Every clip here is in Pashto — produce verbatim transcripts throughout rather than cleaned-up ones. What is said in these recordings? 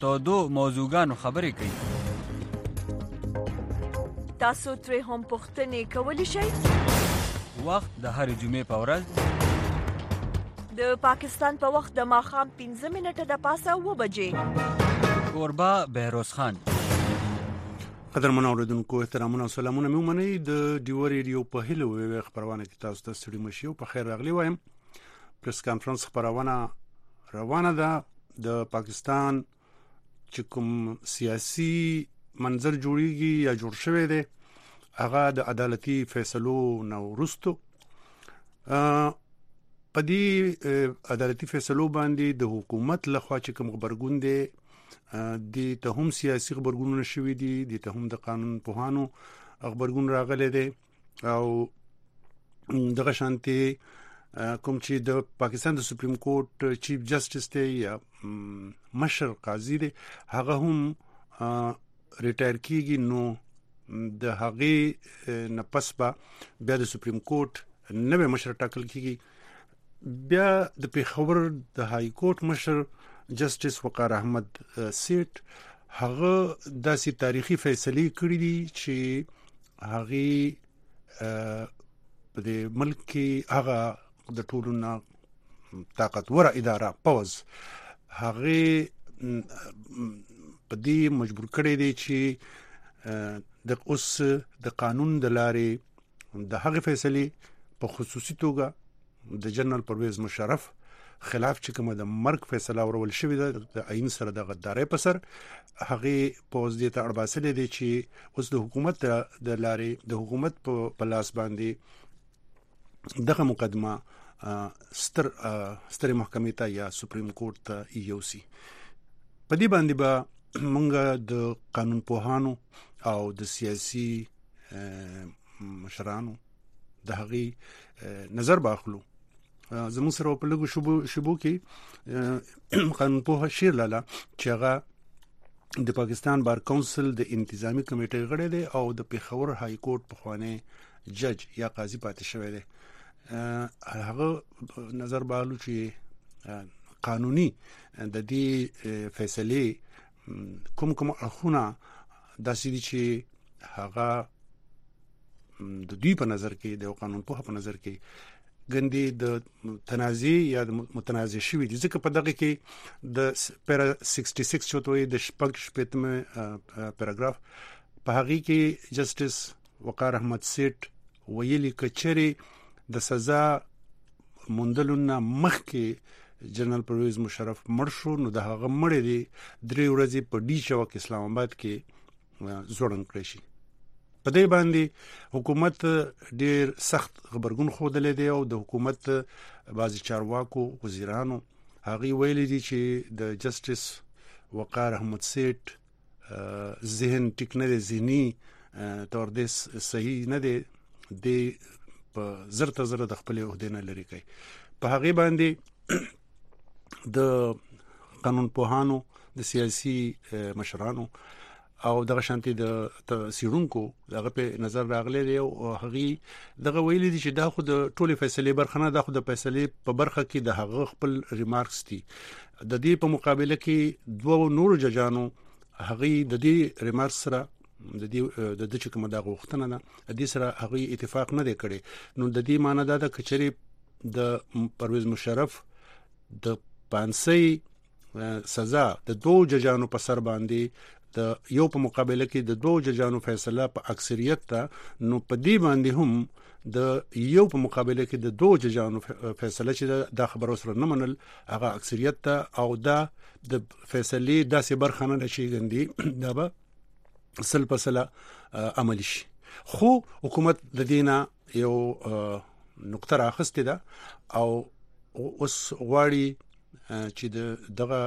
تودو موضوعګانو خبرې کوي. تاسو ترې هم پوښتنې کولی شئ. وخت د هرې جمعې په ورځ د پاکستان په وخت د ماښام پنځه منټه د پاسه اوه بجې. کوربه بهروز خان. قدرمن اوریدونکو احترامونه او سلامونه مې ومنئ. د ډیو ریډیو په هیله وې خبرونه کې تاسو ته ستړي مشي او په خیر راغلی وایم. پریس کانفرنس خبرونه روانه ده. د پاکستان چې کوم سیاسي منظر جوړیږي یا جوړ شوی دی هغه د عدالتي فیصلو نو وروسته په دې عدالتي فیصلو باندې د حکومت لخوا چې کوم خبرګون دی د ته هم سیاسي خبرګونونه شوي دي، د ته هم د قانون پوهانو خبرګون راغلی دی او دغه شانتي کوم چې د پاکستان د سپریم کورټ چیف جسټس دی یا مشر قاضي دی هغه هم ریټایر کیږي. نو د هغه نه پس به بیا د سپریم کورټ نوې مشر ټاکل کیږي. بیا د پیښور د های کورټ مشر جسټس وقار احمد سیټ هغه داسې تاریخي فیصله کړې دي چې هغه په دې ملک کې هغه د ټولو نه طاقتور اداره پوز هغه په دې مجبور کړی دی چې د اوس د قانون د لارې د هغه فیصله په خصوصي توګه د جنرال پرویز مشرف خلاف چې کومه د مرګ فیصله ورول شوې ده د عین سره د غدارۍ په سر هغه پوز دې ته اړباسلې دي چې اوس د حکومت د لارې د حکومت په لاس باندې دغه مقدمه ستر ستر محکمې ته یا سپریم کورټ ته ایوسی. په دې باندې به مونږه د قانون پوهانو او د سیاسي مشرانو د هغې نظر باخلو. زموږ سره په لږو شبو شبو کې قانون پوه شیر لاله چې هغه د پاکستان بار کونسل د انتظامی کمیټې غړی دی او د پیښور های کورټ پخوانی جج یا قاضي پاتې شوی دی. هغه نظر باخلو چې قانوني د دې فیصله کوم کوم اخونه داسې دي چې هغه د دوی په نظر کې د قانون په په نظر کې ګندې د تنازع یا د متنازع شوی دي. ځکه په دغه کې د پیرا شپږ چوتوي د شپږ شپږمه پیراګراف په هغه کې جسټس وقار احمد سیټ ویلي کچري د سزا موندلونه مخکې جنرال پرویز مشرف مړ شو نو د هغه مړ دی درې ورځې په ډي چوک اسلام آباد کې زوړن کړی شي. په دې باندې حکومت ډیر سخت خبرګون خوده دی او د حکومت بعضی چارواکو وزیرانو هغه ویلي دي چې د جسټس وقار احمد سیټ ذهن ټیک نه دی، ذهني تور دې صحیح نه دی، د په زرته زره د خپل عہده نه لري کوي. په هغه باندې د قانون پوهانو د سیاسي مشرانو او دغه شانتي د سیرونکو دغه په نظر راغلي دی او هغه دغه ویلي دي چې دا خو د ټولې فیصلې برخه نه، دا خو د فیصلې په برخه کې د هغه خپل ریمارکس دي. د دې په مقابله کې دوه نور ججانو هغه د دې ریمارکس سره د دې د دې کومه د غوښتنه نه د دې سره هغه اتفاق نه دی کړی. نو د دې معنی دا د کچري د پرویز مشرف د پانسي سزا د دوه ججانو په سر باندې د یو په مقابله کې د دوه ججانو فیصله په اکثریت ته، نو په دې باندې هم د یو په مقابله کې د دوه ججانو فیصله چې د خبرو سره نه منل هغه اکثریت ته او دا د فیصله داسې برخه نه شي ګندي دا به سل په سل عملی شي. خو حکومت د دینه یو نقطه راخسته ده او اوس غواړي چې دغه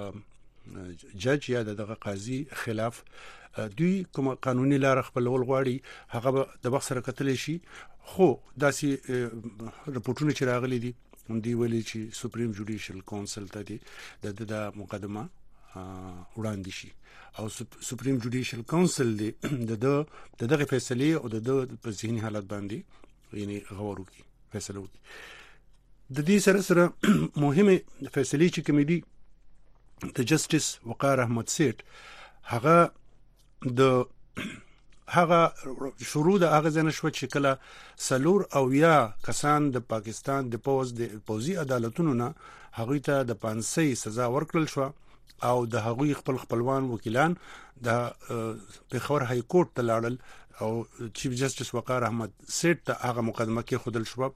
جج یا دغه قاضي خلاف دوی کوم قانوني لار خپلول غواړي هغه د وخت سره کتل شي. خو داسې رپورټونه چې راغلي دي دوی ویلي چې سپریم جوډیشل کونسل ته دي د مقدمه وړاندې شي او سپریم جوډیشل کونسل دی د دغه فیصله او د په ذهني حالت باندې یعنی غور وکړي فیصله وکړي. د دې سره سره مهمه فیصله چې کمیډي د جسټس وقار احمد سیټ هغه د هغه شروع د هغه ځنه شو چې کله سلور او یا کسان د پاکستان د پوز د پوزي عدالتونو نه هغه ته د پانسي سزا ورکړل شو او د هغوی خپل خپلوان وکیلان د پیښور های کورټ ته لاړل او چیف جسټس وقار احمد سیټ ته هغه مقدمه کې خودل شو.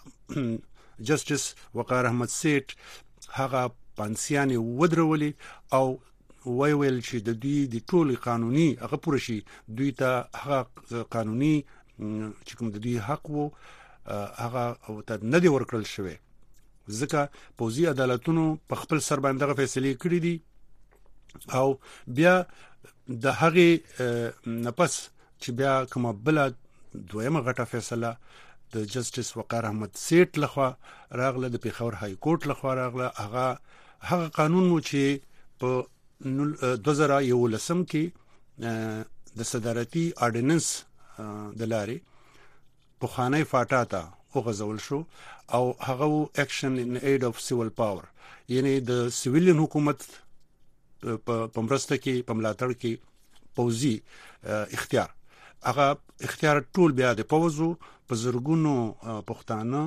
جسټس وقار احمد سیټ هغه پانسیان ودرولي او وی ویل چې د دوی د ټول قانوني هغه پوره شي دوی ته هغه قانوني چې کوم د دوی حق وو هغه او ته نه دی ورکړل شوی ځکه پوزي عدالتونو په خپل سر باندې فیصله کړې دي او بیا د هغه نفس چې بیا کومه بل دویمه غټه فیصله د جسټس وقار احمد سیټ لخوا راغله د پیښور های کورټ لخوا راغله هغه هغه قانون مو چې په دوه زره یولسم کې د صدارتي اورډیننس د لارې په خانه فاټا ته وغځول شو او هغه اکشن ان اید اف سیویل پاور یعنی د سیویلین حکومت په مرسته کې په ملاتړ کې پوزي اختیار هغه اختیار ټول بیا د پوزو په زرګونو پښتانه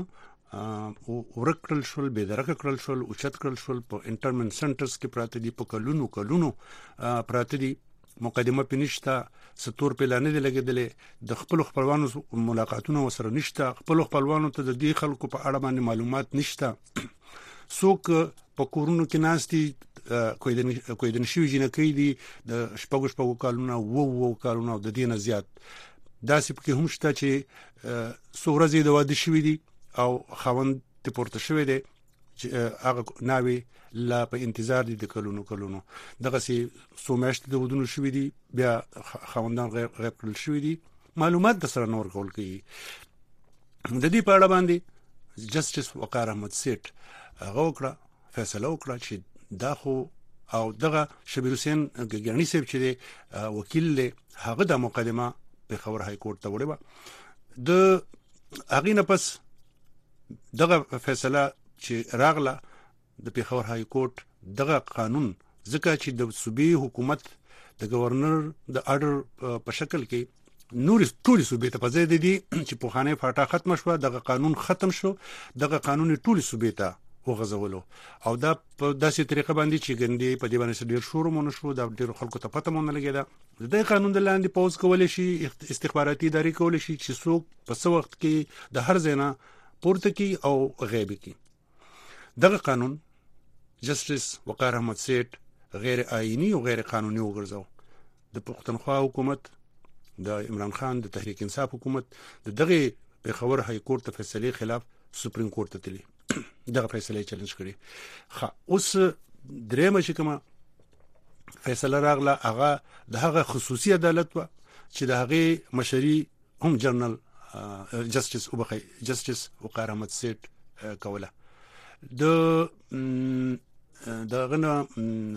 ورکړل شول به درک کړل شول او چت کړل شول په انټرمنټ سنټرز کې پراته دي په کلونو کلونو پراته دي مقدمه پینشتا ستور پلان دي لګیدل د خپل خپلوانو ملاقاتونه وسره نشته خپل خپلوانو ته د دې خلکو په اړه باندې معلومات نشته څوک په کورونو کې ناشتي کوئی د کوئی د نشوي جنکې دي د شپږ شپږ کالونه وو وو کالونه د دینه زیات داسې پکې هم شته چې سورزي د واده شوی دي او خوند ته پورته شوی دی چې هغه ناوي لا په انتظار دي د کلونو کلونو دغه سي سومشت د ودونو شوی دي بیا خوندان غیر غیر کړل شوی دي معلومات د سره نور کول کوي د دې په اړه باندې جسټس وقار احمد سیټ هغه وکړه فیصله وکړه چې دا خو او دغه شبیر حسین ګګانی صاحب چې وکیل له هغه د مقدمه په خبر های کورټ ته وړي د هغه نه پس دغه فیصله چې راغله د پیښور های کورټ دغه قانون ځکه چې د صوبې حکومت د گورنر د آرډر په شکل کې نور ټول صوبې ته پځې دي چې په خانه فاټا ختم شو دغه قانون ختم شو دغه قانون ټول صوبې ته وغځولو او دا په داسې طریقه باندې چې ګندې په دې باندې ډیر شور مونږ شو دا ډیر خلکو ته پته مونږ لګیدا د قانون د لاندې پوز کول شي استخباراتي ادارې کول شي چې څوک په څو وخت کې د هر ځای پورته کی او غیب کی دغه قانون جسټس وقار احمد سیټ غیر آئینی او غیر قانوني وګرځاو د پښتونخوا حکومت د عمران خان د تحریک انصاف حکومت د دغه پیښور های کورټ ته فیصله خلاف سپریم کورټ ته تللی دغه فیصله چیلنج کړي خا اوس درېمه چې کومه فیصله راغله هغه د هغه خصوصي عدالت و چې د هغه مشري هم جنرال جسټس او بخي جسټس وقار احمد سیټ کوله د دغه نه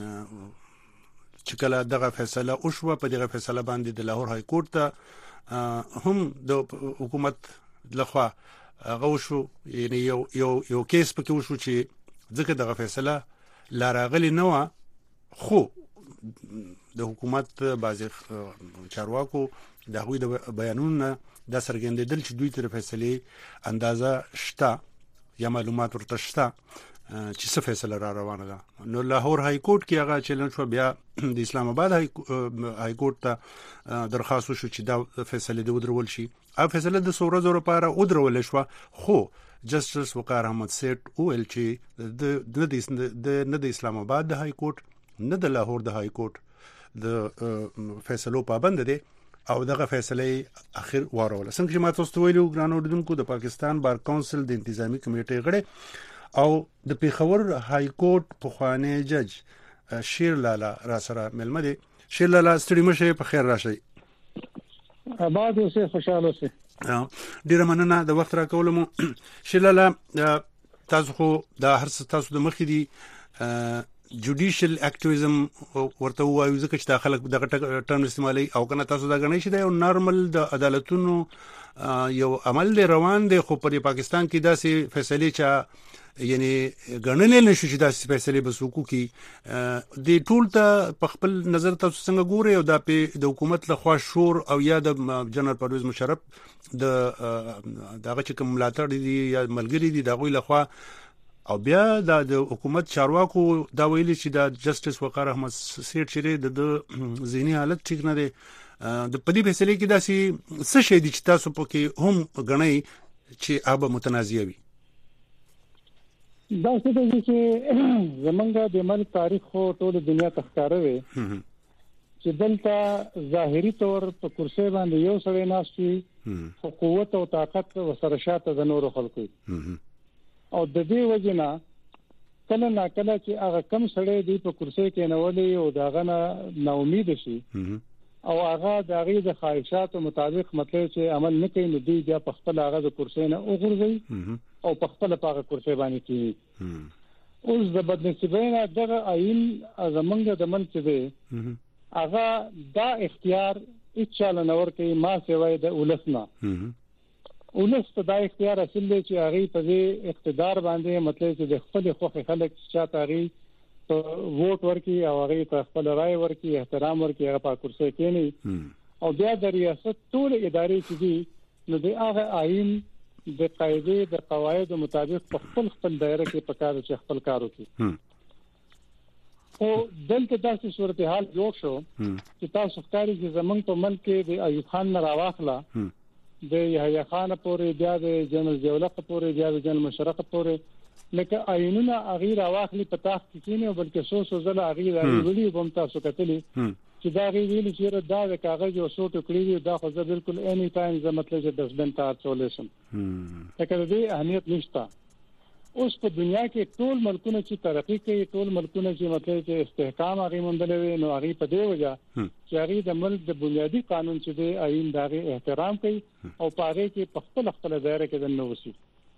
چې کله دغه فیصله او شو په دغه فیصله باندې د لاهور های کورټ ته هم د حکومت لخوا هغه شو یعنی یو یو یو کیس پکې وشو چې ځکه دغه فیصله لا راغلی نه و خو د حکومت بعضی چارواکو د هغوی د بیانونو د سرګندېدل چې دوی تر فیصله اندازه شته یا معلومات ورته شته چې څه فیصله را روانه ده نو لاهور های کورټ کې هغه چیلنج شو بیا د اسلام آباد های کورټ ته درخواست وشو چې دا فیصله د ودرول شي او فیصله د سوره زور لپاره ودرول شو خو جسټس وقار احمد سیټ او ال چې د نه د اسلام آباد د های کورټ نه د لاهور د های کورټ د فیصلو پابند دي او دغه فیصله اخر واروله څنګه چې ما تاسو ویلو ګران اوردونکو د پاکستان بار کونسل د انتظامی کمیټې غړي او د پیښور های کورټ په خوانه جج شیر لالا را سره ملمه دي شیر لالا ستړي مشه په خیر راشي آباد اوسه خوشاله اوسه ډیره مننه د وخت را کولم شیر لالا تاسو خو د هر څه تاسو د مخې دي جوډیشل اکټیویزم ورته وایو ځکه چې داخله دغه ټرم استعمالي او کنه تاسو دا غنئ چې دا یو نارمل د عدالتونو یو عمل دی روان دی خو په پاکستان کې داسې فیصله چې یعنی ګڼنې نشو چې دا فیصله به سوکو کی د ټول ته په خپل نظر تاسو څنګه ګوري او دا په د حکومت لخوا شور او یا د جنرال پرویز مشرف د دغه چې کوم ملاتړ دي یا ملګری دي دغه لخوا او بیا د حکومت چارواکو دا ویلي چې د جسټس وقار احمد سیټ چې د ذهني حالت ټیک نه دی د پدې فیصله کې داسې څه شي دي چې تاسو پکې هم غنئ چې هغه متنازعه وي دا څه دي چې زمونږ د ملک تاریخ خو ټول دنیا ته ښکاره وي چې دلته ظاهري تور په کرسي باندې یو سړی ناشتي خو قوت او طاقت وسره شاته د نورو خلکو او د دې وجنه کله نا کله چې هغه کم سړی دی په کرسي کې نولې او داغه نه نا امید شي او هغه د هغه د خواهشاتو مطابق مطلب چې عمل نه کوي نو دی بیا په خپل هغه د کرسي نه وګرځي او په خپل په کرسي باندې کوي اوس د بدنصیبینه دغه عین زمونږ د ملک دی هغه دا اختیار اچاله نور کوي ما سیوای د ولسنا ولس ته دا اختیار اصل دی چې هغه په دې اقتدار باندې مطلب چې د خپل خوخه خلک چې تاریخ ووټ ورکي او هغه ته خپل رائے ورکي احترام ورکي هغه په کرسي کې نه او بیا د ریاست ټول ادارې چې دي نو د هغه آئین د قاعده د قواعد مطابق په خپل خپل دایره کې پکاره چې خپل کار وکړي او دلته داسې صورتحال جوړ شو چې تاسو ښکاري چې زمونږ په ملک کې د ایوب خان نه راواخله د یحیی خان پورې بیا د جنرال ضیاءالله پورې بیا د جنرال مشرف پورې لکه عینونه اغیر اواخلی په تاخ کې نه بلکې سو سو زله اغیر ویلي کوم تاسو کتلی چې دا غي ویلي چې دا د کاغذ او سو ټکړي دي دا خو بالکل اني ټایم زه مطلب چې دسبن ته اچولسم لکه دې اهمیت نشته اوس په دنیا کې ټول ملکونه چې ترقی کوي ټول ملکونه چې مطلب چې استحکام هغه مندلوي نو هغه په دې وجه چې هغه د ملک د بنیادی قانون چې دی آئین دغه احترام کوي او پاره کې په خپل خپل دایره کې د نووسی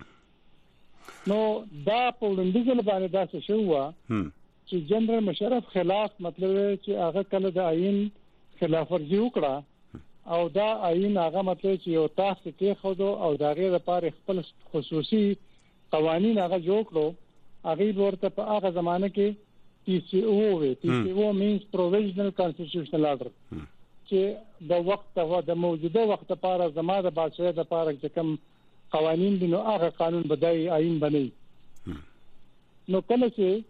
نو دا په وړاندیز باندې دا څه شو چې جنرال مشرف خلاف مطلب چې هغه کله د آئین خلاف ورزي وکړه او دا آئین هغه مطلب چې یو تاسو کې خو او دغه لپاره خپل خصوصي قوانين هغه جوړ کړو هغه ورته په هغه زمانه کې پی سی او وي پی سی او مینز پروویژنل کانسټیټیوشنل آرډر چې د وخت او د موجوده وخت لپاره زماده د بادشاہ لپاره چې کوم قوانين دي نو هغه قانون بدای آئین بنئ نو کله چې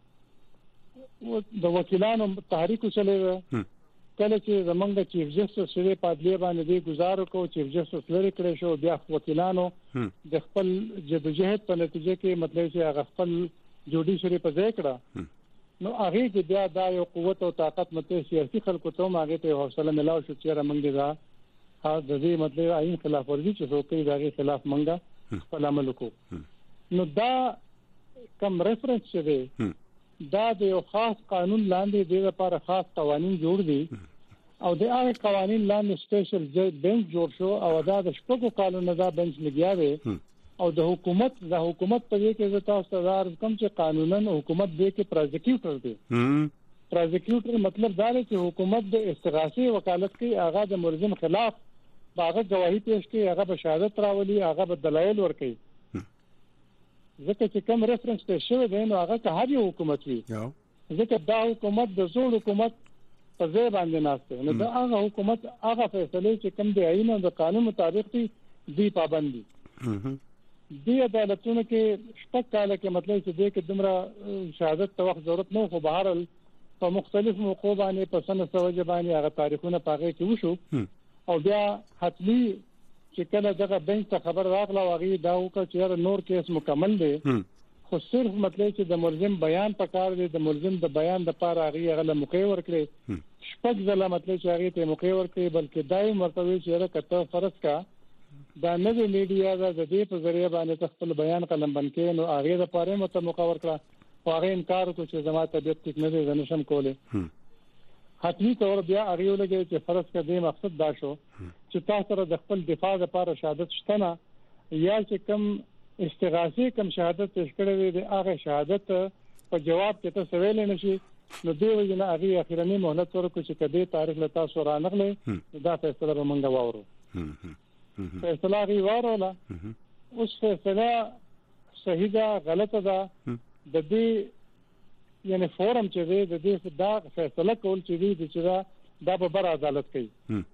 د وکیلانو تحریک چلے کله چې زمونږ چیف جسټس سره پادلی باندې دی گزار کو چیف جسټس لري کړی شو بیا وکیلانو د خپل جدوجہد په نتیجه کې مطلب چې هغه خپل جوډیشری په ځای کړه نو هغه کې بیا دا یو قوت او طاقت مته سیاسي خلکو ته هغه ته حوصله ملاو شو چې رمنګ دا ها د دې مطلب آئین خلاف ورزي چې څوک دغه خلاف منګه خپل عمل وکړو نو دا کم ریفرنس شوی دا د یو خاص قانون لاندې د لپاره خاص قوانين جوړ دي او د هغه قوانين لاندې سپیشل جج بنچ جوړ شو او دا د شپږو کالونو دا بنچ لګیا دی او د حکومت د حکومت په دې کې زتا ستدار کوم چې قانونن حکومت دې کې پروزیکیوټر دی پروزیکیوټر مطلب دا دی چې حکومت د استغاثي وکالت کوي هغه د ملزم خلاف هغه گواهی پیش کوي هغه به شهادت راولي هغه به دلایل ورکوي ځکه چې کوم ریفرنس ته شوی دی نو هغه که هر یو حکومت وي ځکه دا حکومت د زوړ حکومت په ځای باندې ناشته نو دا هغه حکومت هغه فیصله چې کوم دی آئین او د قانون مطابق دي دی پابندي دی عدالتونو کې شپږ کال کې مطلب چې دی کې دمره شهادت ته وخت ضرورت نه خو بهر په مختلف موقعو باندې په سن سوجه باندې هغه تاریخونه پاغه کې وشو او بیا حتمی چې کله دغه بنچ ته خبر راغله واغې دا وکړه چې نور کیس مکمل دی خو صرف مطلب چې د ملزم بیان پکار دی د ملزم د بیان د پاره هغه غل موقع ورکړي شپږ ځله مطلب چې هغه ته موقع ورکړي بلکې دای مرتبه چې راکته فرض کا دا نه دی میډیا د دې په ذریعہ باندې خپل بیان قلم بنکې نو هغه د پاره مت موقع ورکړه هغه انکار وکړ چې زما طبيعت ټیک نه دی زنشم کوله حتمی طور بیا اړیو لګي چې فرض کړي مقصد دا شو چې تاسو سره د خپل دفاع لپاره شهادت شته نه یا چې کوم استغاثي کوم شهادت پیش کړی دی هغه شهادت په جواب کې ته سوال نه شي نو دی وینا هغه اخیرنی مهلت ورکړي چې کدی تاریخ لتا سو را نغلې دا فیصله به مونږ واورو فیصله غي وارولا اوس فیصله صحیح ده غلطه ده د دې یعنی فورم چې دی د دې دا فیصله کول چې دی چې دا د بر عدالت کوي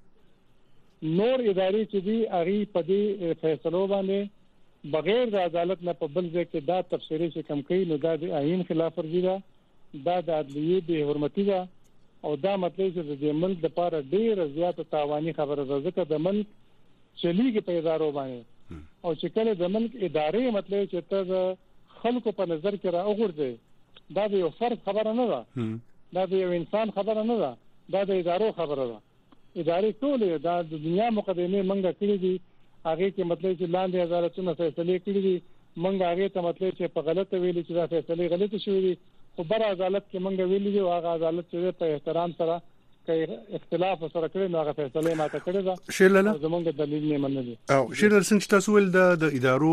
نور ادارې چې دی هغه په دې فیصلو باندې بغیر د عدالت نه په بل ځای کې دا تفسیری چې کم کوي نو دا د آئین خلاف ورزي ده دا د عدلیه به حرمتي ده او دا مطلب چې د ملک د لپاره ډیر زیات تاواني خبره ده ځکه د ملک چلیږي په ادارو باندې او چې کله د ملک ادارې مطلب چې ته خلکو په نظر کې را وګورځي دا د یو فرد خبره نه ده دا د یو انسان خبره نه ده دا د ادارو خبره ده ادارې ټول دا د دنیا مقدمه منګه کړې دي هغه کې مطلب چې لاندې عدالتونو فیصله کړې دي منګه هغه ته مطلب چې په غلطه ویلي چې دا فیصله غلطه شوې دي خو بر عدالت کې منګه ویلي دي او هغه عدالت چې په احترام سره کوي اختلاف سره کړی نو هغه فیصله ماته کړی دا شیلاله زمونږ دلیل نه منل او شیلاله څنګه تاسو ول د ادارو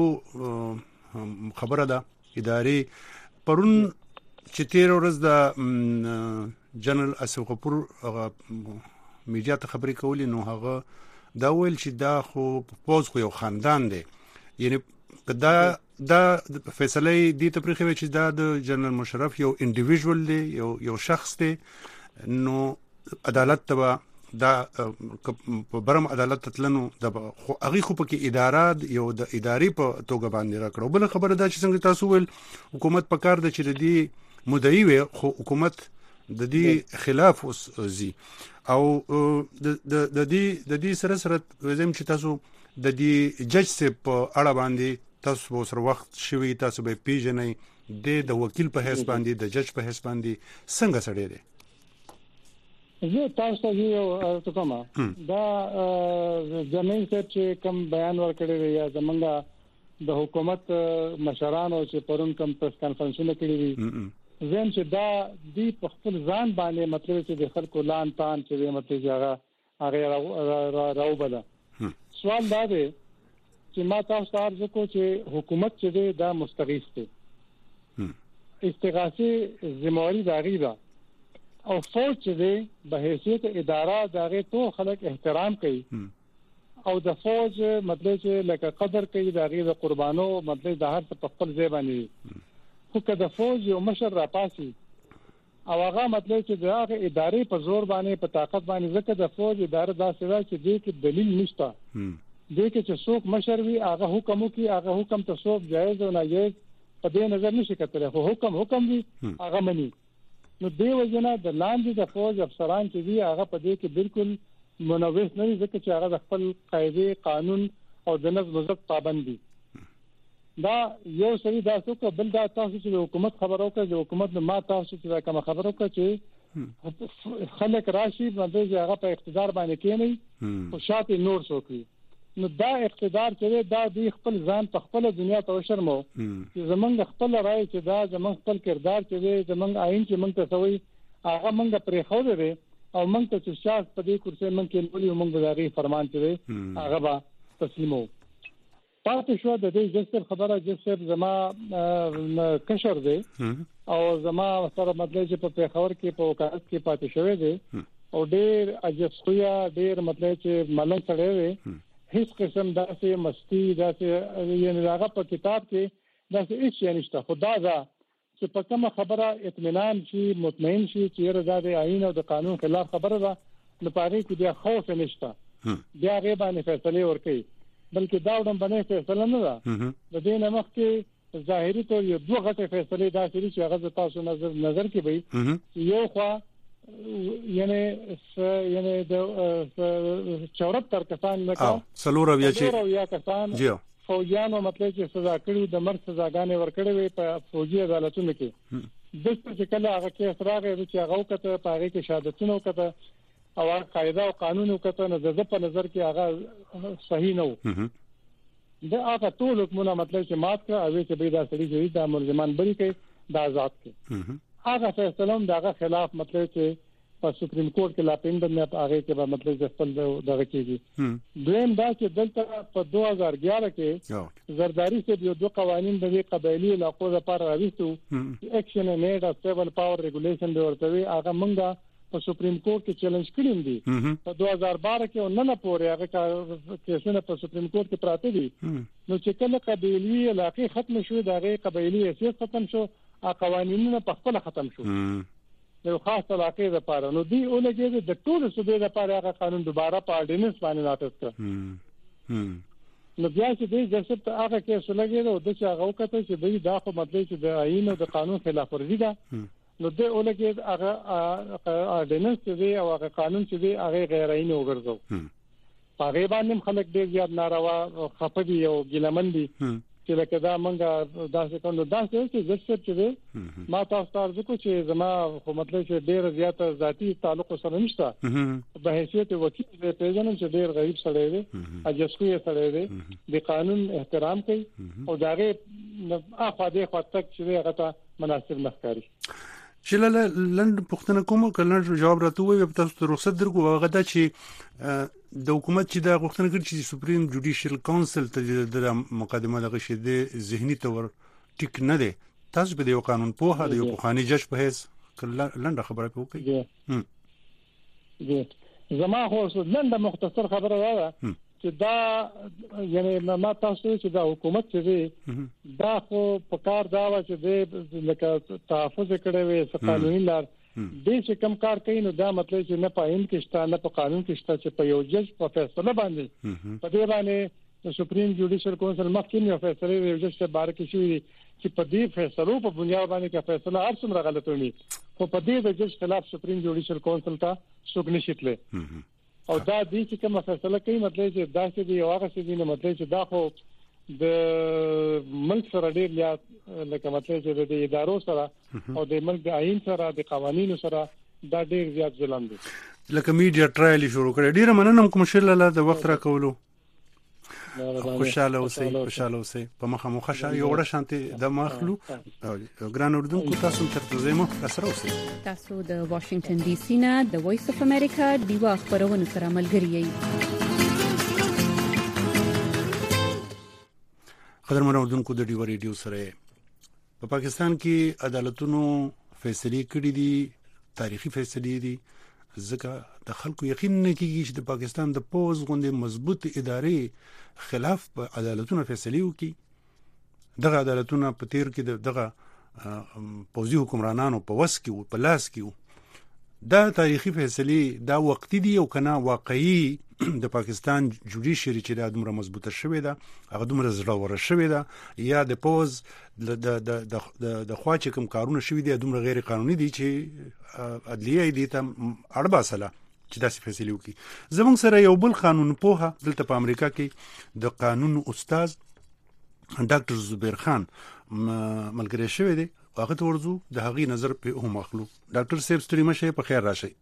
خبره ده ادارې پرون چې تیر ورځ د جنرال اسف غفور میډیا ته خبرې کولې نو هغه دا ویل چې دا خو پوز خو یو خاندان دی یعنی دا دا فیصله دي ته پرخوي چې دا د جنرال مشرف یو انډیویډوال دی یو یو شخص دی نو عدالت ته دا په برم عدالت تلنو د خو هغه خو پکې اداره یو د ادارې په توګه باندې راکړو بل خبره دا چې څنګه تاسو ول حکومت په کار د چې دی مدعي وي خو حکومت د دې خلاف وزي او د د د دې د دې سره سره زم چې تاسو د دې جج سه په اړه باندې تاسو سره وخت شوي تاسو به پیژنئ د وکیل په حساب باندې د جج په حساب باندې څنګه سړی دی زه تاسو ته یو څه کوم دا زمين چې کوم بیان ورکړی یا زمونږه د حکومت مشرانو چې پرون کوم پریس کانفرنسونه کړی دي زم چې دا دی په خپل ځان باندې مطلب چې د خلکو لان تان چې مطلب هغه هغه راو بده سوال دا دی چې ما تاسو ته عرض کوم چې حکومت چې دا مستغیث دی استغاثه ذمہواری دا غیبه او فوج چې به حیثیت اداره دغه ټول خلک احترام کوي او د فوج مطلب چې لکه قدر کوي دغه د قربانو مطلب د هر څه په خپل ځای باندې خو که د فوج یو مشر را پاسي او هغه مطلب چې دغه ادارې په زور باندې په طاقت باندې ځکه د فوج اداره داسې ده چې دې کې دلیل نشته دې کې چې څوک مشر وي هغه حکم کوي هغه حکم ته څوک جایز او ناجایز په دې نظر نشي کتلی خو حکم حکم وي هغه مني نو دی وجنه د لاندې د فوج افسران چې دی هغه په دې کې بالکل منوس نه دي ځکه چې هغه د خپل قاعده قانون او د نظم ضبط پابند دي دا یو سړي دا څوک بل دا تاسو چې حکومت خبرو کوي د حکومت نه ما تاسو چې کوم خبرو کوي چې خلک راشي باندې هغه په اقتدار باندې کېني او شاته نور څوک نو دا اقتدار چې دا د خپل ځان په خپل دنیا ته وشرمو چې زمونږ خپل رائے چې دا زمونږ خپل کردار چې زمونږ آئین چې موږ ته سوي هغه موږ پرې خو دې او موږ ته چې شاس په دې کورسه موږ کې ولې موږ بازاري فرمان چې هغه با تسلیمو پاتې شو د دې جسر خبره جسر زما کشر دی او زما سره مطلب چې په پیښور کې په وکالت کې پاتې شوی دی او ډېر اجسخویا ډېر مطلب چې ملنګ سره دی هیڅ قسم داسې مستی داسې یعنی هغه په کتاب کې داسې هیڅ نشته خدا دا چې په کومه خبره اطمینان شي مطمئن شي چې دا د آئین او د قانون خلاف خبره ده نو پاره کې بیا خوف نشته بیا غیبه باندې فیصله ورکړي بلکې دا وډم باندې فیصله نه ده د دې نمخ کې ظاهري تور یو دوه غټه فیصله داسې چې هغه تاسو نظر نظر کې وي یو خوا یعنی یعنی د چورتر کسان لکه سلور بیا چې یا کسان فوجیانو مطلب چې سزا کړي د مرګ سزاګانې ورکړې وي په فوجي عدالتونو کې دغه چې کله هغه کې اسراغه چې هغه وکړه په هغه کې شهادتونه وکړه او قاعده او قانون وکړه نو د په نظر کې هغه صحیح نه و دا هغه ټول کومه مطلب چې مات کړ او چې به دا سړي چې دا ملزمان بری کوي دا آزاد کړي هغه فیصله هم دغه خلاف مطلب چې په سپریم کورټ کې لا پیند نه هغه کې به مطلب خپل دغه کېږي دویم دا چې دلته په دوه هزار اګیاره کې زرداری سے یو دوه قوانين د قبایلی علاقو لپاره راوستو اکشن ان ایډ او سیول پاور ریګولیشن د ورته هغه مونږه په سپریم کورټ کې چیلنج کړی دي په دوه هزار بارہ کې او نه پورې هغه کیسونه په سپریم کورټ کې پراته دي نو چې کله قبایلی علاقې ختم شو دا غي قبایلی حیثیت ختم شو ا قوانینونه په خپل ختم شو نو خاص علاقې لپاره نو دی اولګي د ټول صوبې لپاره هغه قانون دوباره په اډیننس باندې نافذ کړ نو بیا چې د جسد ته هغه کې سولګي نو د چې هغه وکړه چې دوی دا خو مطلب چې د آئین او د قانون خلاف ورزي ده نو د اولګي هغه اډیننس چې او هغه قانون چې هغه غیر آئیني وګرځو هغه باندې خلک ډیر زیات ناروا خپدي او ګلمن دي چې لکه دا منګه داسې کوم داسې چې جسد چې ما تاسو ته ځکه چې زما خو مطلب چې ډیر زیات ذاتی تعلق سره نشته په حیثیت وکیل د پیژنم چې ډیر غریب سره دی اجازه سره دی د قانون احترام کوي او داغه اخو د خو تک چې هغه ته مناسب نخکاری شلله لند پښتنه کوم کله جواب راته وي په تاسو ته رخصت درکو هغه دا چې د حکومت چې دا غوښتنه کړې چې سپریم جوډیشل کونسل ته د مقدمه دغه شی د ذهني تور ټیک نه دی تاسو به د قانون په هغه یو خاني جج په هیڅ کله لند خبره کوي جی زما خو لند مختصر خبره ده چې دا یعنی ما تاسو چې دا حکومت چې دا خو په کار دا و چې د لکه تحفظ کړي وي قانوني لار د چې کم کار کوي نو دا مطلب چې نه په عین کې شته نه په قانون کې شته چې په یو جج په فیصله باندې په دې باندې سپریم جوډیشل کونسل مخکې یو فیصله یو جج ته بار کې شوی چې په دې فیصلو په بنیاد باندې کې فیصله هر څومره غلط ونی خو په دې د جج خلاف سپریم جوډیشل کونسل ته څوک نشیتله او دا دې چې کوم فیصله کوي مطلب چې دا چې دی هغه چې دی نو مطلب چې دا خو د ملک سره ډیر یا لکه مطلب چې د ادارو سره او د ملک د آئین سره د قوانینو سره دا ډیر زیات ظلم دی لکه میډیا ټرایل شروع کړی ډیر مننه کوم شله د وخت را کولو خوشاله اوسئ خوشاله اوسئ په مخه مخه شا یو وړه شانتي د مخلو ګران اردوونکو تاسو ترته زمو سره اوسئ تاسو د واشنگټن ډي سي نه د وایس اف امریکا دیوا خبرونه سره ملګری یې قدرمن اردوونکو د دیوا ریډیو سره په پاکستان کې عدالتونو فیصله کړې دي تاریخي فیصله دي ځکه د خلکو یقین نه کیږي چې د پاکستان د پوز غونډې مضبوط ادارې خلاف په عدالتونو فیصله وکړي دغه عدالتونه په تیر کې دغه پوزي حکمرانانو په وس کې په لاس کې دا تاریخي فیصله دا وقتی دی او کنه واقعي د پاکستان جوډیشری چې د دومره مضبوطه شوې ده هغه دومره زړور شوې ده یا د پوز د د د د خوا چې کوم کارونه شوې دي دومره غیر قانوني دي چې عدلیه دي ته اړبا سره چې داسې فیصله وکړي زموږ سره یو بل قانون پوها دلته په امریکا کې د قانون استاد ډاکټر زبیر خان ملګری شوی دی هغه ته ورځو د هغې نظر په هم اخلو ډاکټر صاحب ستړي مشه په خیر راشي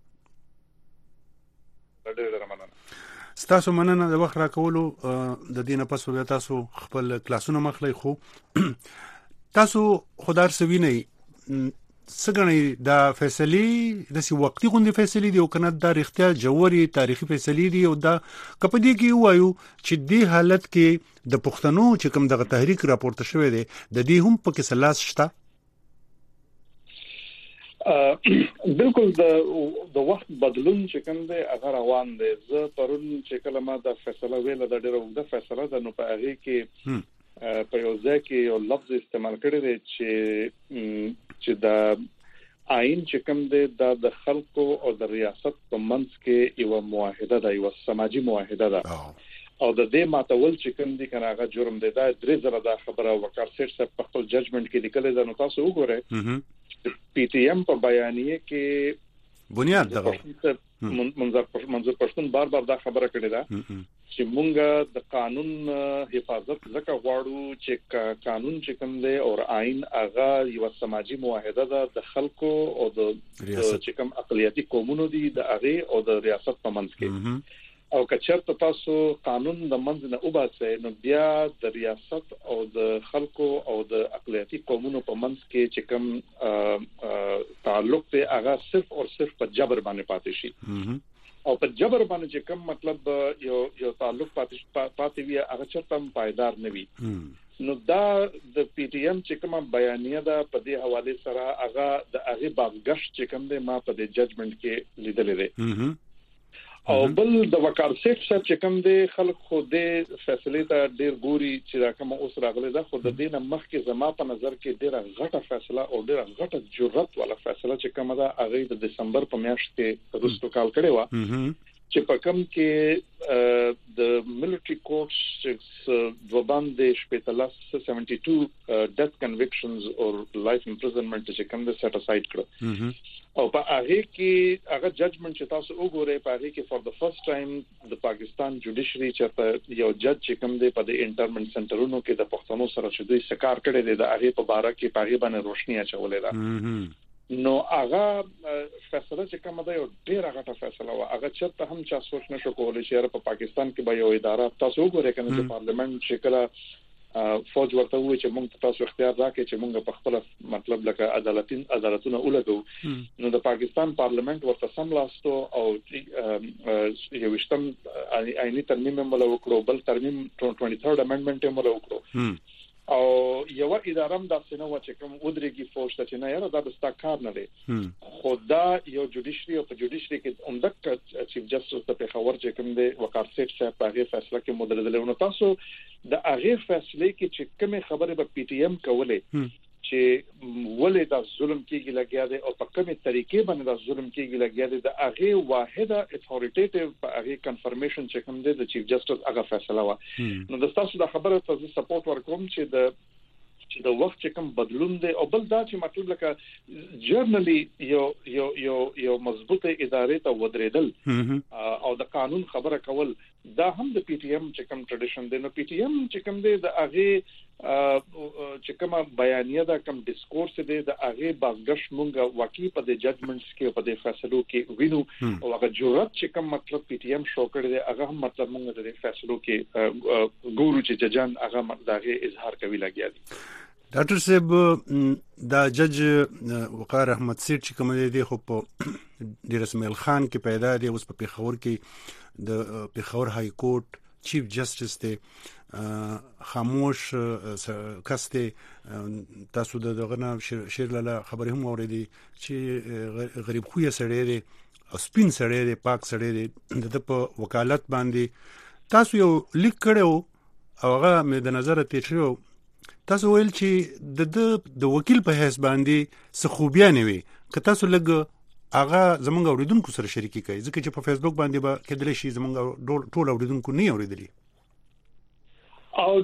ستاسو مننه د وخت راکولو د دینه پس بیا تاسو خپل کلاسونه مخلي خو تاسو خدای سوي نه څنګه دا فیصله د سی وختي غونډې فیصله دی او کنه د اختیا جوړي تاریخي فیصله دی او دا کپدي کې وایو چې د حالت کې د پښتنو چې کوم دغه تحریک راپورته شوی دی د دې هم په کې سلاس شته بالکل د د وخت بدلون چې کوم دی هغه روان دی زه پرون چې کله ما د فیصله ویل د ډیرو د فیصله د نو په هغه کې په یو ځای کې یو لفظ استعمال کړی دی چې چې د آئین چې کوم دی د خلکو او د ریاست په منځ کې یو معاهده ده یو سماجی معاهده ده او د دې ماتول چې کوم دی کنه هغه جرم دی دا درې زره د خبره وکړ سیټ په خپل ججمنټ کې لیکل دی نو تاسو وګورئ پی ټی ایم په بیانیه کې بنیاد دغه منظر منظر پښتون بار بار دا خبره کړې ده چې مونږ د قانون حفاظت ځکه غواړو چې قانون چې کوم دی او آئین هغه یو سماجی معاهده ده د خلکو او د چې کوم اقلیتي قومونو دي د هغه او د ریاست په منځ کې او کچرته تاسو قانون د منځ نه وباسئ نو بیا د ریاست او د خلکو او د اقلیتي قومونو په منځ کې چې کوم تعلق دی هغه صرف او صرف په جبر باندې پاتې شي او په جبر باندې چې کوم مطلب یو یو تعلق پاتې پاتې وي هغه چرته پایدار نه وي نو دا د پی ټی ایم چې کومه بیانیه ده په دې حواله سره هغه د هغه باغګشت چې کوم دی ما په دې ججمنټ کې لیدلې ده او بل د وقار سیف صاحب چې کوم دی خلک خو دې فیصله ته ډیر ګوري چې دا کوم اوس راغلی ده خو د دې نه مخکې زما په نظر کې ډیره غټه فیصله او ډیره غټه جرأت والا فیصله چې کومه ده هغه د دسمبر په میاشت کې وروسته کال کړی و چې په کوم کې د ملټری کورټس د باندې شپږ سوه سبعه دوه ډیث کنویکشنز او لایف امپریزنمنت چې کوم د سیټ اساید کړو او په هغه کې هغه ججمنټ چې تاسو وګورئ په هغه کې فور د فرست ټایم د پاکستان جوډیشري چې یو جج چې کوم دی په د انټرمنټ سنټرونو کې د پښتنو سره چې دوی سکار کړي دي د هغه په اړه کې په هغه باندې روشنی اچولې ده نو هغه فیصله چې کوم دی یو ډیره غټه فیصله و هغه چې هم چا سوچ نشو کولای چې په پاکستان کې به یو اداره تاسو وګورئ کنه چې پارلیمنت شکل فوج ورته وی چې موږ تاسو اختیار راکړي چې موږ په خپل مطلب لکه عدالتین عدالتونه ولګو نو د پاکستان پارلیمنت ورته سملاستو او یو وشتم آئینی ترمیم هم وکړو بل ترمیم تیئیس امندمنت هم وکړو او یو اداره هم د سينو چې کوم ودرېږي فوج ته چې نه یاره دا د کار نه دی خدا یو جوډیشري او په جوډیشري کې اومدک چیف جسټس ته په خبر چې کوم دی وقار سیټ صاحب په هغه فیصله کې مدلل نو تاسو د هغه فیصله کې چې کومه خبره به پی ټی ایم کولې چې ولې دا ظلم کېږي لګیا دی او په کومه طریقې باندې دا ظلم کېږي لګیا دی د هغه واحده اتھارټیټیو په هغه کنفرمیشن چې کوم دی د چیف جسټس هغه فیصله و نو د تاسو د خبره ته سپورټ ورکوم چې د چې د وخت چې کوم بدلون دی او بل دا چې مطلب لکه جرنلی یو یو یو یو مضبوطه ادارې ته ودرېدل او د قانون خبره کول دا هم د پی ټی ایم چې کوم ټریډیشن دی نو پی ټی ایم چې کوم دی د هغه چې کومه بیانیه دا کوم ډیسکورس دی د هغه باغګش مونږه واقعي په د ججمنټس کې په د فیصلو کې وینو او هغه جرأت چې کوم مطلب پی ټی ایم شو کړی دی هغه هم مطلب مونږ د فیصلو کې ګورو چې ججان هغه دغه اظهار کوي لګیا دي ډاکټر صاحب دا جج وقار احمد سیټ چې کوم دی خو په ډیر اسماعیل خان کې پیدا دی اوس په پیښور کې د پیښور های کورټ چیف جسټس ته خاموش کسته تاسو دغه نه شیر لاله خبرې هم اوریدي چې غریب خوې سړی دی او سپین سړی دی پاک سړی دی د په وکالت باندې تاسو یو لیک کړو او هغه مې د نظر ته شو تاسو ویل چې د د وکیل په حیث باندې څه خوبیانه وي که تاسو لګ هغه زمونږ اوریدونکو سره شریکي کوي ځکه چې په فیسبوک باندې به کېدل شي زمونږ ټول اوریدونکو نه اوریدلی او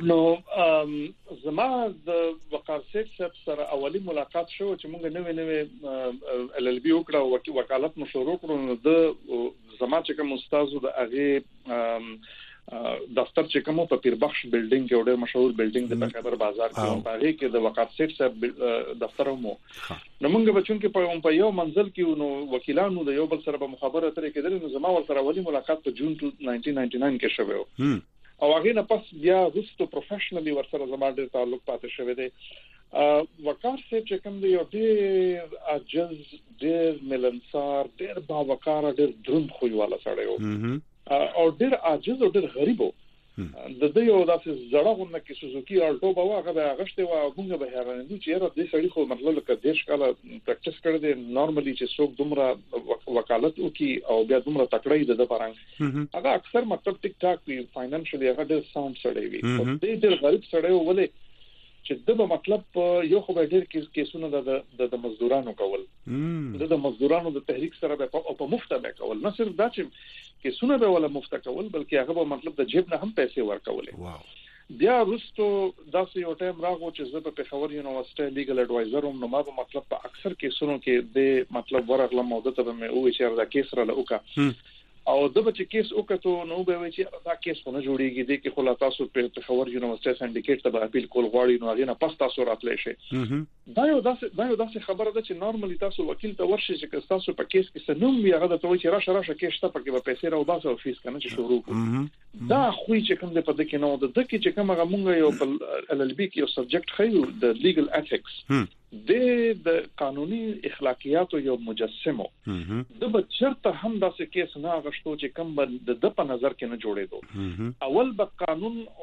نو زما د وقار سیټ سره اولی ملاقات شو چې موږ نوې نوې ال ال بي وکړه وکالت مشورو کړو د زما چې کوم استادو د هغه دفتر چې کوم په پیربخش بلډینګ کې ډېر مشهور بلډینګ د خبر بازار کې په هغه کې د وقار سیټ صاحب دفتر مو نو موږ بچون کې په یو منزل کې نو وکیلانو د یو بل سره په مخابره ترې کېدل نو زما ور سره اولی ملاقات په جون ألف وتسعمية ننانين کې شوه او هغه نه پس بیا وروسته پروفیشنلی ور سره زما ډېر تعلق پاتې شوی دی وقار سیټ چې کوم دی یو ډېر عجز ډېر ملنسار ډېر با وقار ډېر دروند خوې والا سړی و او ډېر عاجز او ډېر غریب و د دې یو داسې زړهونه کې سوزوکی الټو به هغه به غشته و موږ به حیران دي چې یاره دې سړي خو مطلب لکه دیش کاله پریکټیس کړی دی نورمالي چې څوک دومره وکالت وکي او بیا دومره تکړه دی د پرنګ هغه اکثر مطلب ټیک ټاک وي فاینانشلی هغه ډېر ساوند سړی وي او دې ډېر غریب سړی ولې چې دغه مطلب یو خو به ډېر کیسونه د د مزدورانو کول د د مزدورانو د تحریک سره به په مفته به کول نه صرف دا چې کیسونه به ولا مفته کول بلکې هغه به مطلب د جیب نه هم پیسې ورکولې بیا وروسته داسې یو ټایم راغو چې زه په پیښور یونیورسيټي لیګل اډوایزر هم نو ما به مطلب په اکثر کیسونو کې د مطلب ورغله موده ته مې وې چې دا کیس را لوکا او دغه چې کیس وکړو نو به وی چې دا کیس ونه جوړیږي د کې خلا تاسو په پیښور یونیورسيټي سندیکیټ ته اپیل کول غواړي نو هغه نه پس تاسو راتلې شي دا یو داسې دا یو داسې خبره ده چې نورمالي تاسو وکیل ته ورشي چې تاسو په کیس کې سنوم وي هغه ته وایي چې راشه راشه کیس ته پکې به پیسې راو باسه او فیس کنه چې شروع کو دا خو چې کوم د پد کې نو د دکې چې کوم هغه مونږ یو په ال ال بي کې یو سبجیکټ خایو د لیګل ایتھکس د د قانوني اخلاقیاتو یو مجسمو د بچرته هم داسې کیس نه غشتو چې کوم د د په نظر کې نه جوړېدو اول به قانون او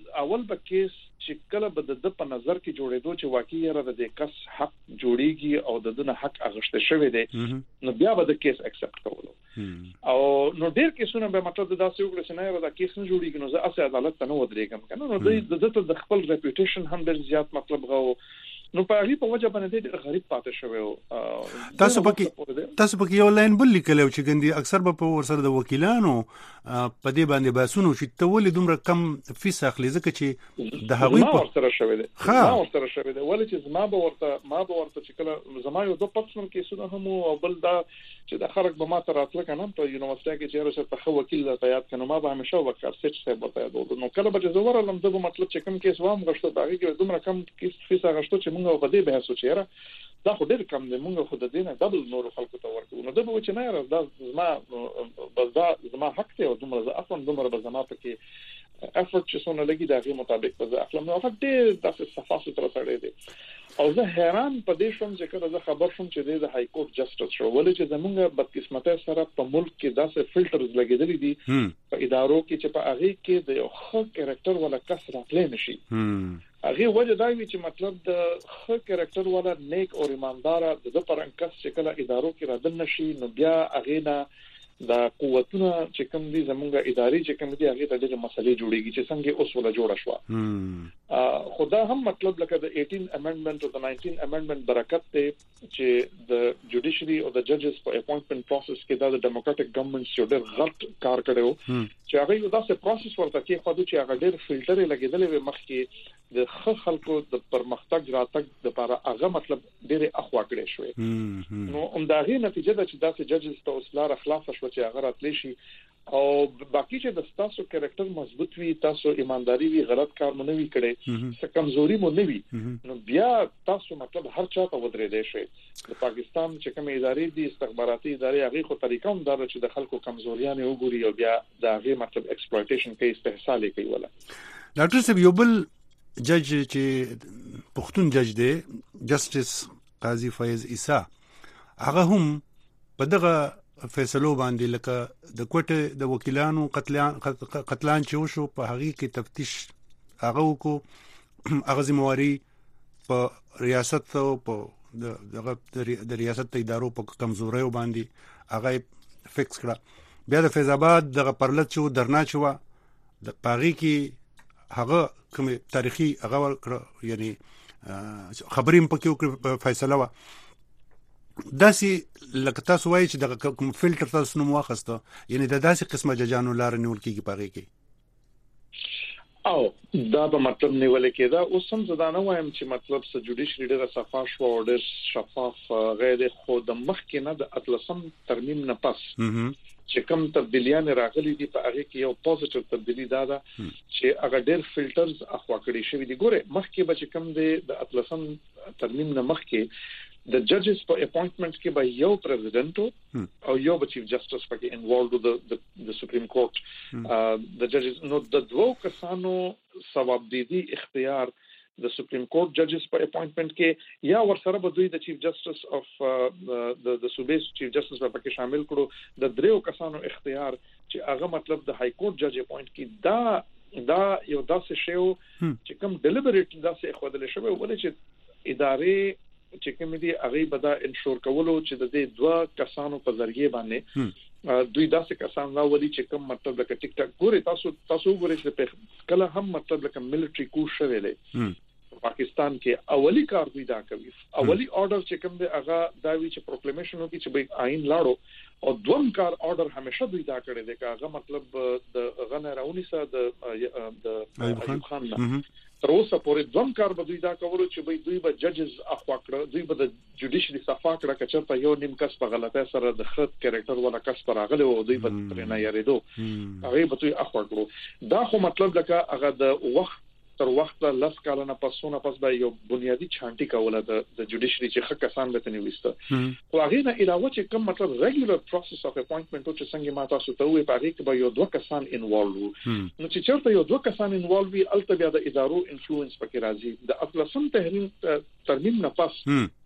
اول به کیس چې کله به د په نظر کې جوړېدو چې واقعي را د کس حق جوړیږي او د دنه حق اغشته شوی دی نو بیا به د کیس اکسپټ کولو او نو ډیر کیسونه به مطلب د داسې وګړي چې نه را د کیس نه جوړیږي نو زه اسه عدالت ته نه ودرېږم کنه نو د د خپل ریپیوټیشن هم ډیر زیات مطلب غو نو په هغه په وجه باندې ډېر غریب پاتې شوی او تاسو پکې تاسو پکې یو لاین بل لیکلو چې ګندي اکثر به په ورسره د وکیلانو په دې باندې باسونو چې تولې دومره کم فیس اخلي ځکه چې د هغوی په ورسره شوی دی ما ورسره شوی دی ولې چې زما به ورته ما به ورته چې کله زما یو دوه پرسنل کیسونه هم او بل دا چې د خلک به ما ته راتله کنه په یونیورسيټي کې چې هر څه په وکیل ته یاد کنه ما به همیشه وکړ سچ څه به یاد نو کله به زه ورلم دغه مطلب چې کوم کیس وام غشتو باغی کې دومره کم کیس فیس غشتو چې موږ په دې بحث چیرې دا خو ډېر کم دی موږ خو د دینه دبل نور خلکو ته ورکو نو دغه چې نه دا زما بس دا زما حق دی او دومره زه اصلا دومره به زما پکې افورت چې څونه لګي دا غي مطابق به زه اخلم نو فقط دې تاسو صفاسو تر سره دی او زه حیران پدې شوم چې کله زه خبر شوم چې د های کورټ جسټس شو ولې چې زمونږ بدقسمتۍ سره په ملک کې داسې فلټرز لګیدلې دي په ادارو کې چې په هغه کې د یو ښه کریکټر ولا کس راتلې نشي هغه وجه دا وی چې مطلب د ښه کریکټر ولا نیک او ایماندار د پرنګ کس چې کله ادارو کې راځل نشي نو بیا هغه نه دا قوتونه چې کوم دي زمونږه اداري چې کوم دي هغه ته د مسلې جوړيږي چې څنګه اوس ولا جوړه شو خدا هم مطلب لکه د eighteen amendment او د nineteen amendment برکت ته چې د جوډیشري او د ججز په اپوینټمنت پروسس کې دا د ډیموکراټک ګورنمنت یو ډېر غلط کار کړو چې هغه یو داسې پروسس ورته کې خو چې هغه ډېر فلټر لګیدلې و مخکې د خ خلکو د پرمختګ راتګ د لپاره هغه مطلب ډېر اخوا کړی شوی نو همداغه نتیجه ده چې داسې ججز ته اوسلار خلاف شو چې هغه راتلی شي او باقي چې د تاسو کریکټر مضبوط وي تاسو ایمانداري وي غلط کار مونږ نه وی کړي څه کمزوري مونږ نه وي نو بیا تاسو مطلب هر چا ته ودرې دی شي د پاکستان چې کوم ادارې دي استخباراتي ادارې هغه خو طریقه هم دا چې د خلکو کمزوریان وګوري او بیا دا هغه مطلب ایکسپلویټیشن کې استحصال کوي ولا ډاکټر صاحب یو بل جج چې پښتون جج دی جسټس قاضي فیض عیسی هغه هم په دغه فیصلو باندې لکه د کوټه د وکیلانو قتلان قتلان چې وشو په هغه کې تفتیش هغه کو هغه ذمہواری په ریاست او په دغه د ریاست ادارو په کمزوري باندې هغه فکس کړه بیا د فیض آباد دغه پرلط شو درنا شو د پاغي کې هغه کوم تاریخي هغه ورکړه یعنی خبرې په کې فیصله وا داسې لکه تاسو وایي چې د کوم فلټر تاسو نو واخسته یعنی د داسې قسمه ججانو لار نیول کیږي پاره کې او دا به مطلب نیول کېدا اوس هم زدا نه وایم چې مطلب س جوډیشري ډیره صفا شو او ډیر شفاف غیر خود مخ کې نه د اتلسم ترمیم نه پس چې کوم تبدیلیان راغلي دي په هغه کې یو پوزټیو تبدیلی دا ده چې هغه ډیر فلټرز اخوا کړی شوی دي ګوره مخ کې به چې کوم دی د اتلسم ترمیم نه مخ کې د ججز په اپوینټمنت کې به یو پریزیډنټ او یو به چیف جسټس پکې انوالوډ د د سپریم کورټ د ججز نو د دوه کسانو ثواب دي اختیار د سپریم کورټ ججز په اپوینټمنت کې یا ورسره به دوی د چیف جسټس اف د د صوبې چیف جسټس په پکې شامل کړو د دریو کسانو اختیار چې هغه مطلب د های کورټ جج اپوینټ کې دا دا یو داسې شی چې کوم ډیلیبریټ داسې خودل شوی ولې چې ادارې چې کوم دي هغه به دا انشور کولو چې د دې دوه کسانو په ذریعہ باندې دوی داسې کسان راولي چې کوم مطلب لکه ټیک ټاک ګوري تاسو تاسو ګوري چې کله هم مطلب لکه ملټری کو شوی دی پاکستان کې اولی کار دوی دا کوي اولی آرډر چې کوم دی هغه دا وی چې پروکلیمیشن وکړي چې به آئین لاړو او دوم کار آرډر همیشه دوی دا کړی دی چې هغه مطلب د غنه راونیسه د د ایوب خان نه تر اوسه پورې دوم کار به دوی دا کولو چې به دوی به ججز اخوا کړ دوی به د جوډیشري صفا کړه چې په یو نیم کس په غلطه سره د خط کریکټر ولا کس پر راغلی او دوی به تر نه یریدو هغه به دوی اخوا کړو دا خو مطلب لکه هغه د وخت تر وخت لاس کالنه پسونه پس به یو بنیادی چانټي کوله د د جوډیشري چې خه کسان به تنه وسته خو هغه نه علاوه چې کوم مطلب ریګولر پروسس اف اپوینټمنت چې څنګه ما تاسو ته وې په هغه کې به یو دوه کسان انوالو نو چې چېرته یو دوه کسان انوالو وي الته بیا د ادارو انفلوئنس پکې راځي د اتلسم تحریم ترمیم نه پس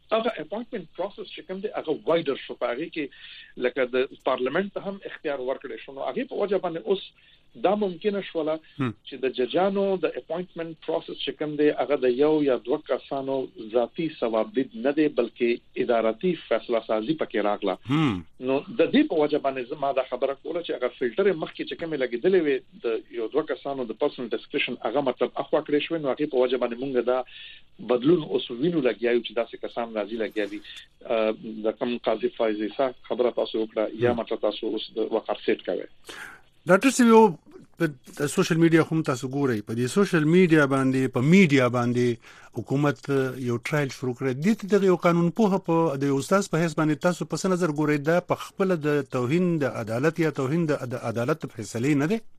هغه اپاینټمنت پروسس چې کوم دی هغه وایډر شو په هغه کې لکه د پارلیمنت ته هم اختیار ورکړي شو. نو هغه په وجه باندې اوس دا ممکن شوله چې د ججانو د اپاینټمنت پروسس چې کوم دی هغه د یو یا دوه کسانو ذاتی ثوابت نه دی بلکې اداراتي فیصله سازي پکې راغله. نو د دې په وجه باندې زما دا خبره کوله چې هغه فلټر مخکې چې کوم لګیدلې وي د یو دوه کسانو د پرسنل ډسکشن هغه مطلب اخوا کړی شو. نو هغه په وجه باندې مونږ دا بدلون اوس وینو لګیایو چې داسې کسان راځي لګیالي د کوم قاضي فایز عیسی خبره تاسو وکړه یا مطلب تاسو اوس د وقار سیټ کوي. ډاکټر سیو په سوشل میډیا هم تاسو ګورئ په دې سوشل میډیا باندې په میډیا باندې حکومت یو ټرایل شروع کړی د دې یو قانون په په د استاد په حساب باندې تاسو په نظر ګورئ دا په خپل د توهین د عدالت یا توهین د عدالت فیصله نه ده.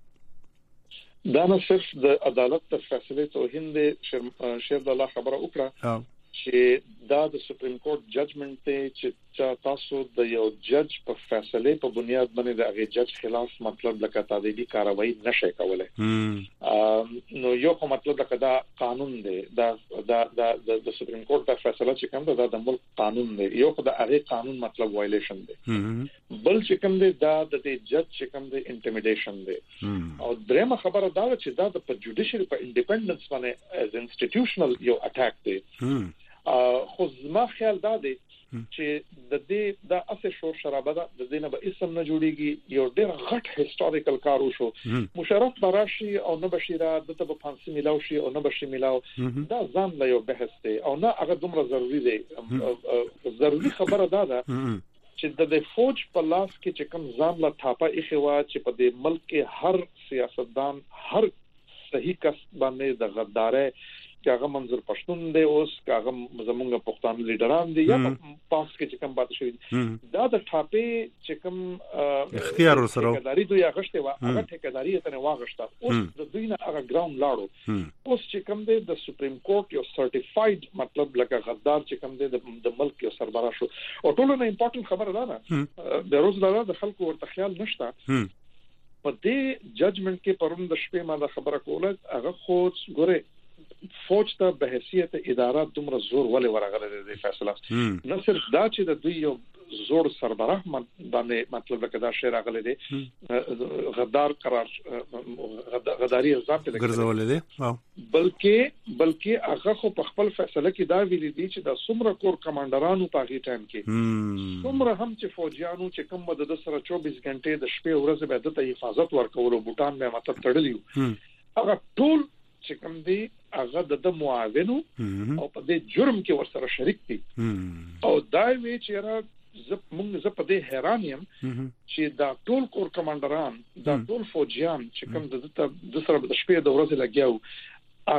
دا نه صرف د عدالت د فیصله توهین دی. شیر د الله خبره وکړه چې دا د سپریم کورټ ججمنت ته چې تاسو د یو جج په فیصله په بنیاد باندې د هغه جج خلاف مطلب لکه تعدیدي کاروایی نشي کولای. نو یو کوم مطلب لکه دا قانون دی دا دا د سپریم کورټ په فیصله چې کوم دا د ملک قانون دی یو خو د هغه قانون مطلب وایلیشن دی. بل چې کوم دی دا د جج چې کوم دی انټیمیډیشن دی. او درېمه خبره دا چې دا د جوډیشل په انډیپندنس باندې از انسټیټیوشنل یو اٹیک دی. خو زما خیال دا دی چې د دې د اسه شور شرابه د دې نه به اسم نه جوړیږي. یو ډېر غټ هیستوریکل کار وشو. مشرف براشي او نه بشیره د ته په فانسي ملاو شي او نه بشي ملاو دا ځان له یو بحث دی او نه هغه دومره ضروری دی. ضروری خبره دا ده چې د فوج په لاس کې چې کوم ځان لا تھاپه ایخوا چې په دې ملک کې هر سیاستدان هر صحیح کس باندې د غدارۍ کاغه منظور پښتون دی اوس کاغه زمونږ پښتون لیډران دي یا پاس کې چې کوم بات شوی دا د ټاپې چې کوم اختیار سره ټیکداري دوی اغشته وا هغه ټیکداري ته واغشته اوس د دوی نه هغه ګراوند لاړو. اوس چې کوم دی د سپریم کورټ یو سرټیفاید مطلب لکه غدار چې کوم دی د ملک یو سربراہ شو. او ټول نه امپورټنت خبره ده نه د روز لاره د خلکو ورته خیال نشته په دې ججمنت کې پرون د شپې ما د خبره کوله هغه خو ګوره فوج ته به حیثیت اداره دومره زور ولې ورغله د فیصله نه صرف دا چې د دوی یو زور سربراہ باندې مطلب لکه دا شی راغلی دی غدار قرار غداری الزام ته ګرځول دي بلکې بلکې هغه خو په خپل فیصله کې دا ویلي دي چې د سمره کور کمانډرانو په هغه ټایم کې سمره هم چې فوجیانو چې کوم مدد سره چوبیس غنټې د شپې ورځ به د حفاظت ورکول او بوتان به مطلب تړلیو هغه ټول چې کوم دی هغه د معاونو او په دې جرم کې ورسره شریک دي. او دا وی چې را زه موږ زه په دې حیران یم چې دا ټول کور کمانډران دا ټول فوجیان چې کوم د د سره د شپې د ورځې لګیاو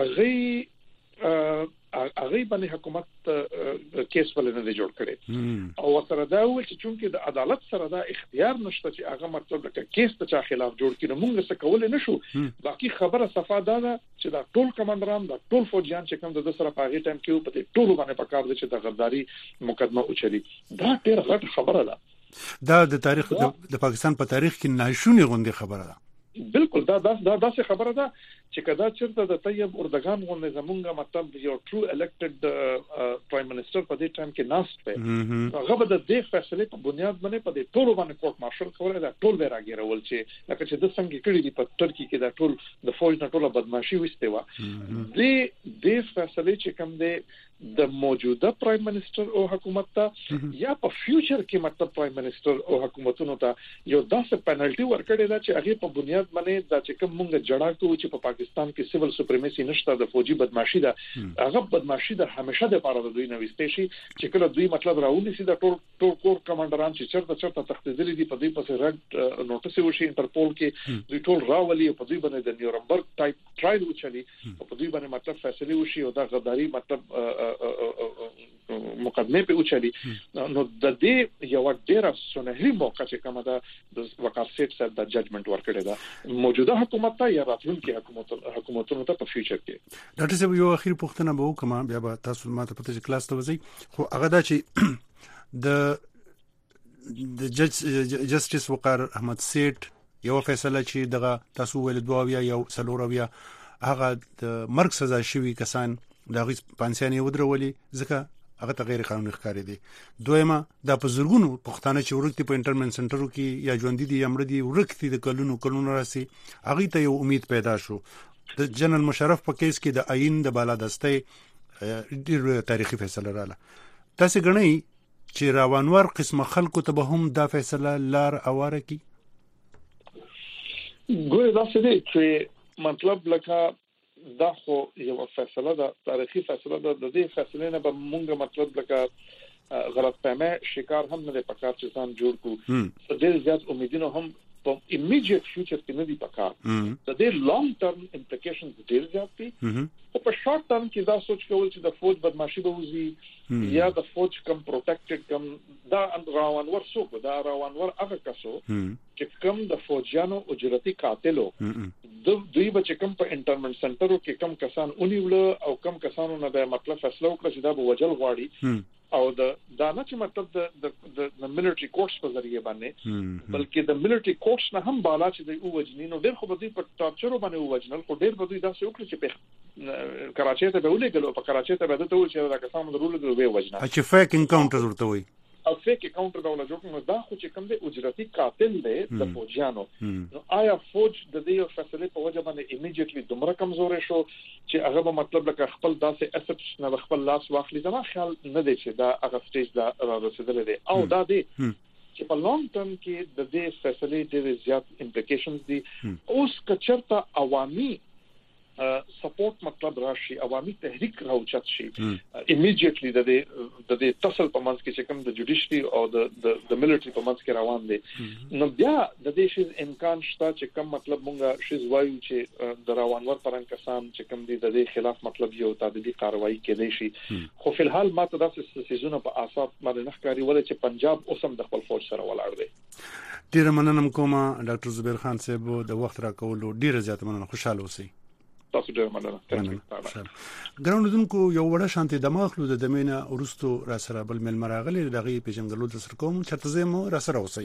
هغه هغه باندې حکومت کیس ولې نه جوړ کړي او سره دا و چې چونکې د عدالت سره دا اختیار نشته چې هغه مطلب لکه کیس ته چا خلاف جوړ کړي موږ څه کول نه شو. باقي خبره صفه دا ده چې دا ټول کمانډران دا ټول فوجیان چې کوم د سره په هغه ټایم کې په ټول باندې پکار دي چې د غداري مقدمه اوچري. دا ډېر غټ خبره ده. دا د تاریخ د پاکستان په تاریخ کې ناشونی غونډه خبره ده. بالکل دا دا دا داسې خبره ده چې کدا چیرته د طیب اردوغان غونډه زمونږه مطلب یو ټرو الیکټډ پرایم منسٹر په دې ټایم کې ناست و هغه به د دې فیصله په بنیاد باندې په دې ټول باندې کورټ مارشل کولای دا ټول به راګیرول چې لکه چې د څنګه کړي دي په ترکی کې دا ټول د فوج نه ټول بدمعشي وسته و دې دې فیصله چې کوم دی د موجوده پرایم منسٹر او حکومت ته یا په فیوچر کې مطلب پرایم منسٹر او حکومتونو ته یو داسې پینالټي ورکړي دا چې هغه په بنیاد باندې دا چې کوم مونږ جړا کوو چې په پاکستان کې سیول سپریمیسي نشته د فوجي بدمعشي ده هغه بدمعشي د همیشه د لپاره د دوی نوښتې شي چې کله دوی مطلب راونی سي د ټول ټول کور کمانډران چې چرته چرته تختیدلې دي په دې پسې رد نوټس وشي انټرپول کې دوی ټول راولي په دوی باندې د نیورنبرګ ټایپ ټرایل وچلي په دوی باندې مطلب فیصله وشي او دا غداري مطلب مقدمه په اوچالي. نو د دې یو ډېر سنهري موقع چې کومه ده د وقار سیټ سره د ججمنت ورکړی دا موجوده حکومت ته یا راتلونکي حکومت حکومتونو ته په فیوچر کې. ډاکټر صاحب یو اخیر پوښتنه به وکم بیا به تاسو ماته پته چې کلاس ته وځي خو هغه دا چې د د جج جسټیس وقار احمد سیټ یو فیصله چې دغه تاسو ویل دوه یا څلور یا هغه د مرګ سزا شوی کسان دا غي پانسیانه ودرولي ځکه هغه ته غیر قانوني ښکاري دي. دویمه دا په زرګونو پښتانه چې ورکتي په انټرمنټ سنټرو کې یا ژوند دي یا مړ دي ورکتي د کلونو کلونو راسي هغه ته یو امید پیدا شو. د جنرال مشرف په کیس کې د آئین د بالادستۍ ډېر تاریخي فیصله رااله. تاسو غنئ چې راوانور قسمه خلکو ته به هم دا فیصله لار اواره کی؟ ګوره دا څه دی چې مطلب لکه دا خو یو فیصله ده، تاریخي فیصله ده. د دې فیصلې نه به مونږ مطلب لکه غلط فهمه شکار هم نه پکار چې ځان جوړ کو. ډېر زیات امیدونه هم په ایمیډیټ فیوچر کې نه دي پکار. د دې لانګ ټرم امپلیکیشنز ډېر زیات دي. او په شارټ ټرم کې دا سوچ کول چې د فوج بدمعشي به وزي یا د فوج کم پروټیکټډ کم دا راوانور څوک دا راوانور هغه کسو چې کم د فوجانو اجرتي قاتلو د دوی بچ کم په انټرمنټ سنټرو کې کم کسان اونیول او کم کسانو نه به مطلب فیصله وکړه چې دا به وجل غواړي او د دا نه چې مطلب د د ملټری کورټس په ذریعہ باندې بلکې د ملټری کورټس نه هم بالا چې د وجنینو ډېر خو به دوی په ټارچرو باندې وجنل خو ډېر به دوی دا څه وکړي چې په کراچۍ ته به ولېږلو په کراچۍ ته به د ټول چې دا کسان درول د وی وجنه چې فیک انکاونټر ورته وي او فیک انکاونټر دا ولا جوړ نو دا خو چې کوم د اجرتي قاتل دی د فوجانو نو آیا فوج د دې فیصله په وجه باندې ایمیډیټلی دومره کمزورې شو چې هغه به مطلب لکه خپل داسې اسپټس نه خپل لاس واخلي دا خیال نه دی چې دا هغه سټیج دا را رسیدل دي او دا دی چې په لانګ ټرم کې د دې فیصله ډېر زیات امپلیکیشنز دي. اوس کچرته عوامي سپورټ مطلب راشي عوامي تحریک راوچت شي ایمیډیټلی د دې د دې تصل په منځ کې چې کوم د جوډیشري او د د ملټری په منځ کې روان دي نو بیا د دې شی امکان شته چې کوم مطلب مونږه شی وایو چې د روانور پران کسان چې کوم دي د دې خلاف مطلب یو تعدیدي کاروایی کېدای شي خو په الحال ماته داسې سيزونه په اساس باندې نخکاری ولې چې پنجاب اوسم د خپل فوج سره ولاړ دی. ډیر مننه کوم ډاکټر زبیر خان صاحب د وخت راکولو ډیر زیات مننه خوشاله اوسئ. تاسو ډیر مننه. ګراوندونکو یو وړه شانتي دماغلو د دمینه ورستو را سره بل مل مراغلي دغه پیژنګلو د سر کوم چرته زمو را سره اوسئ.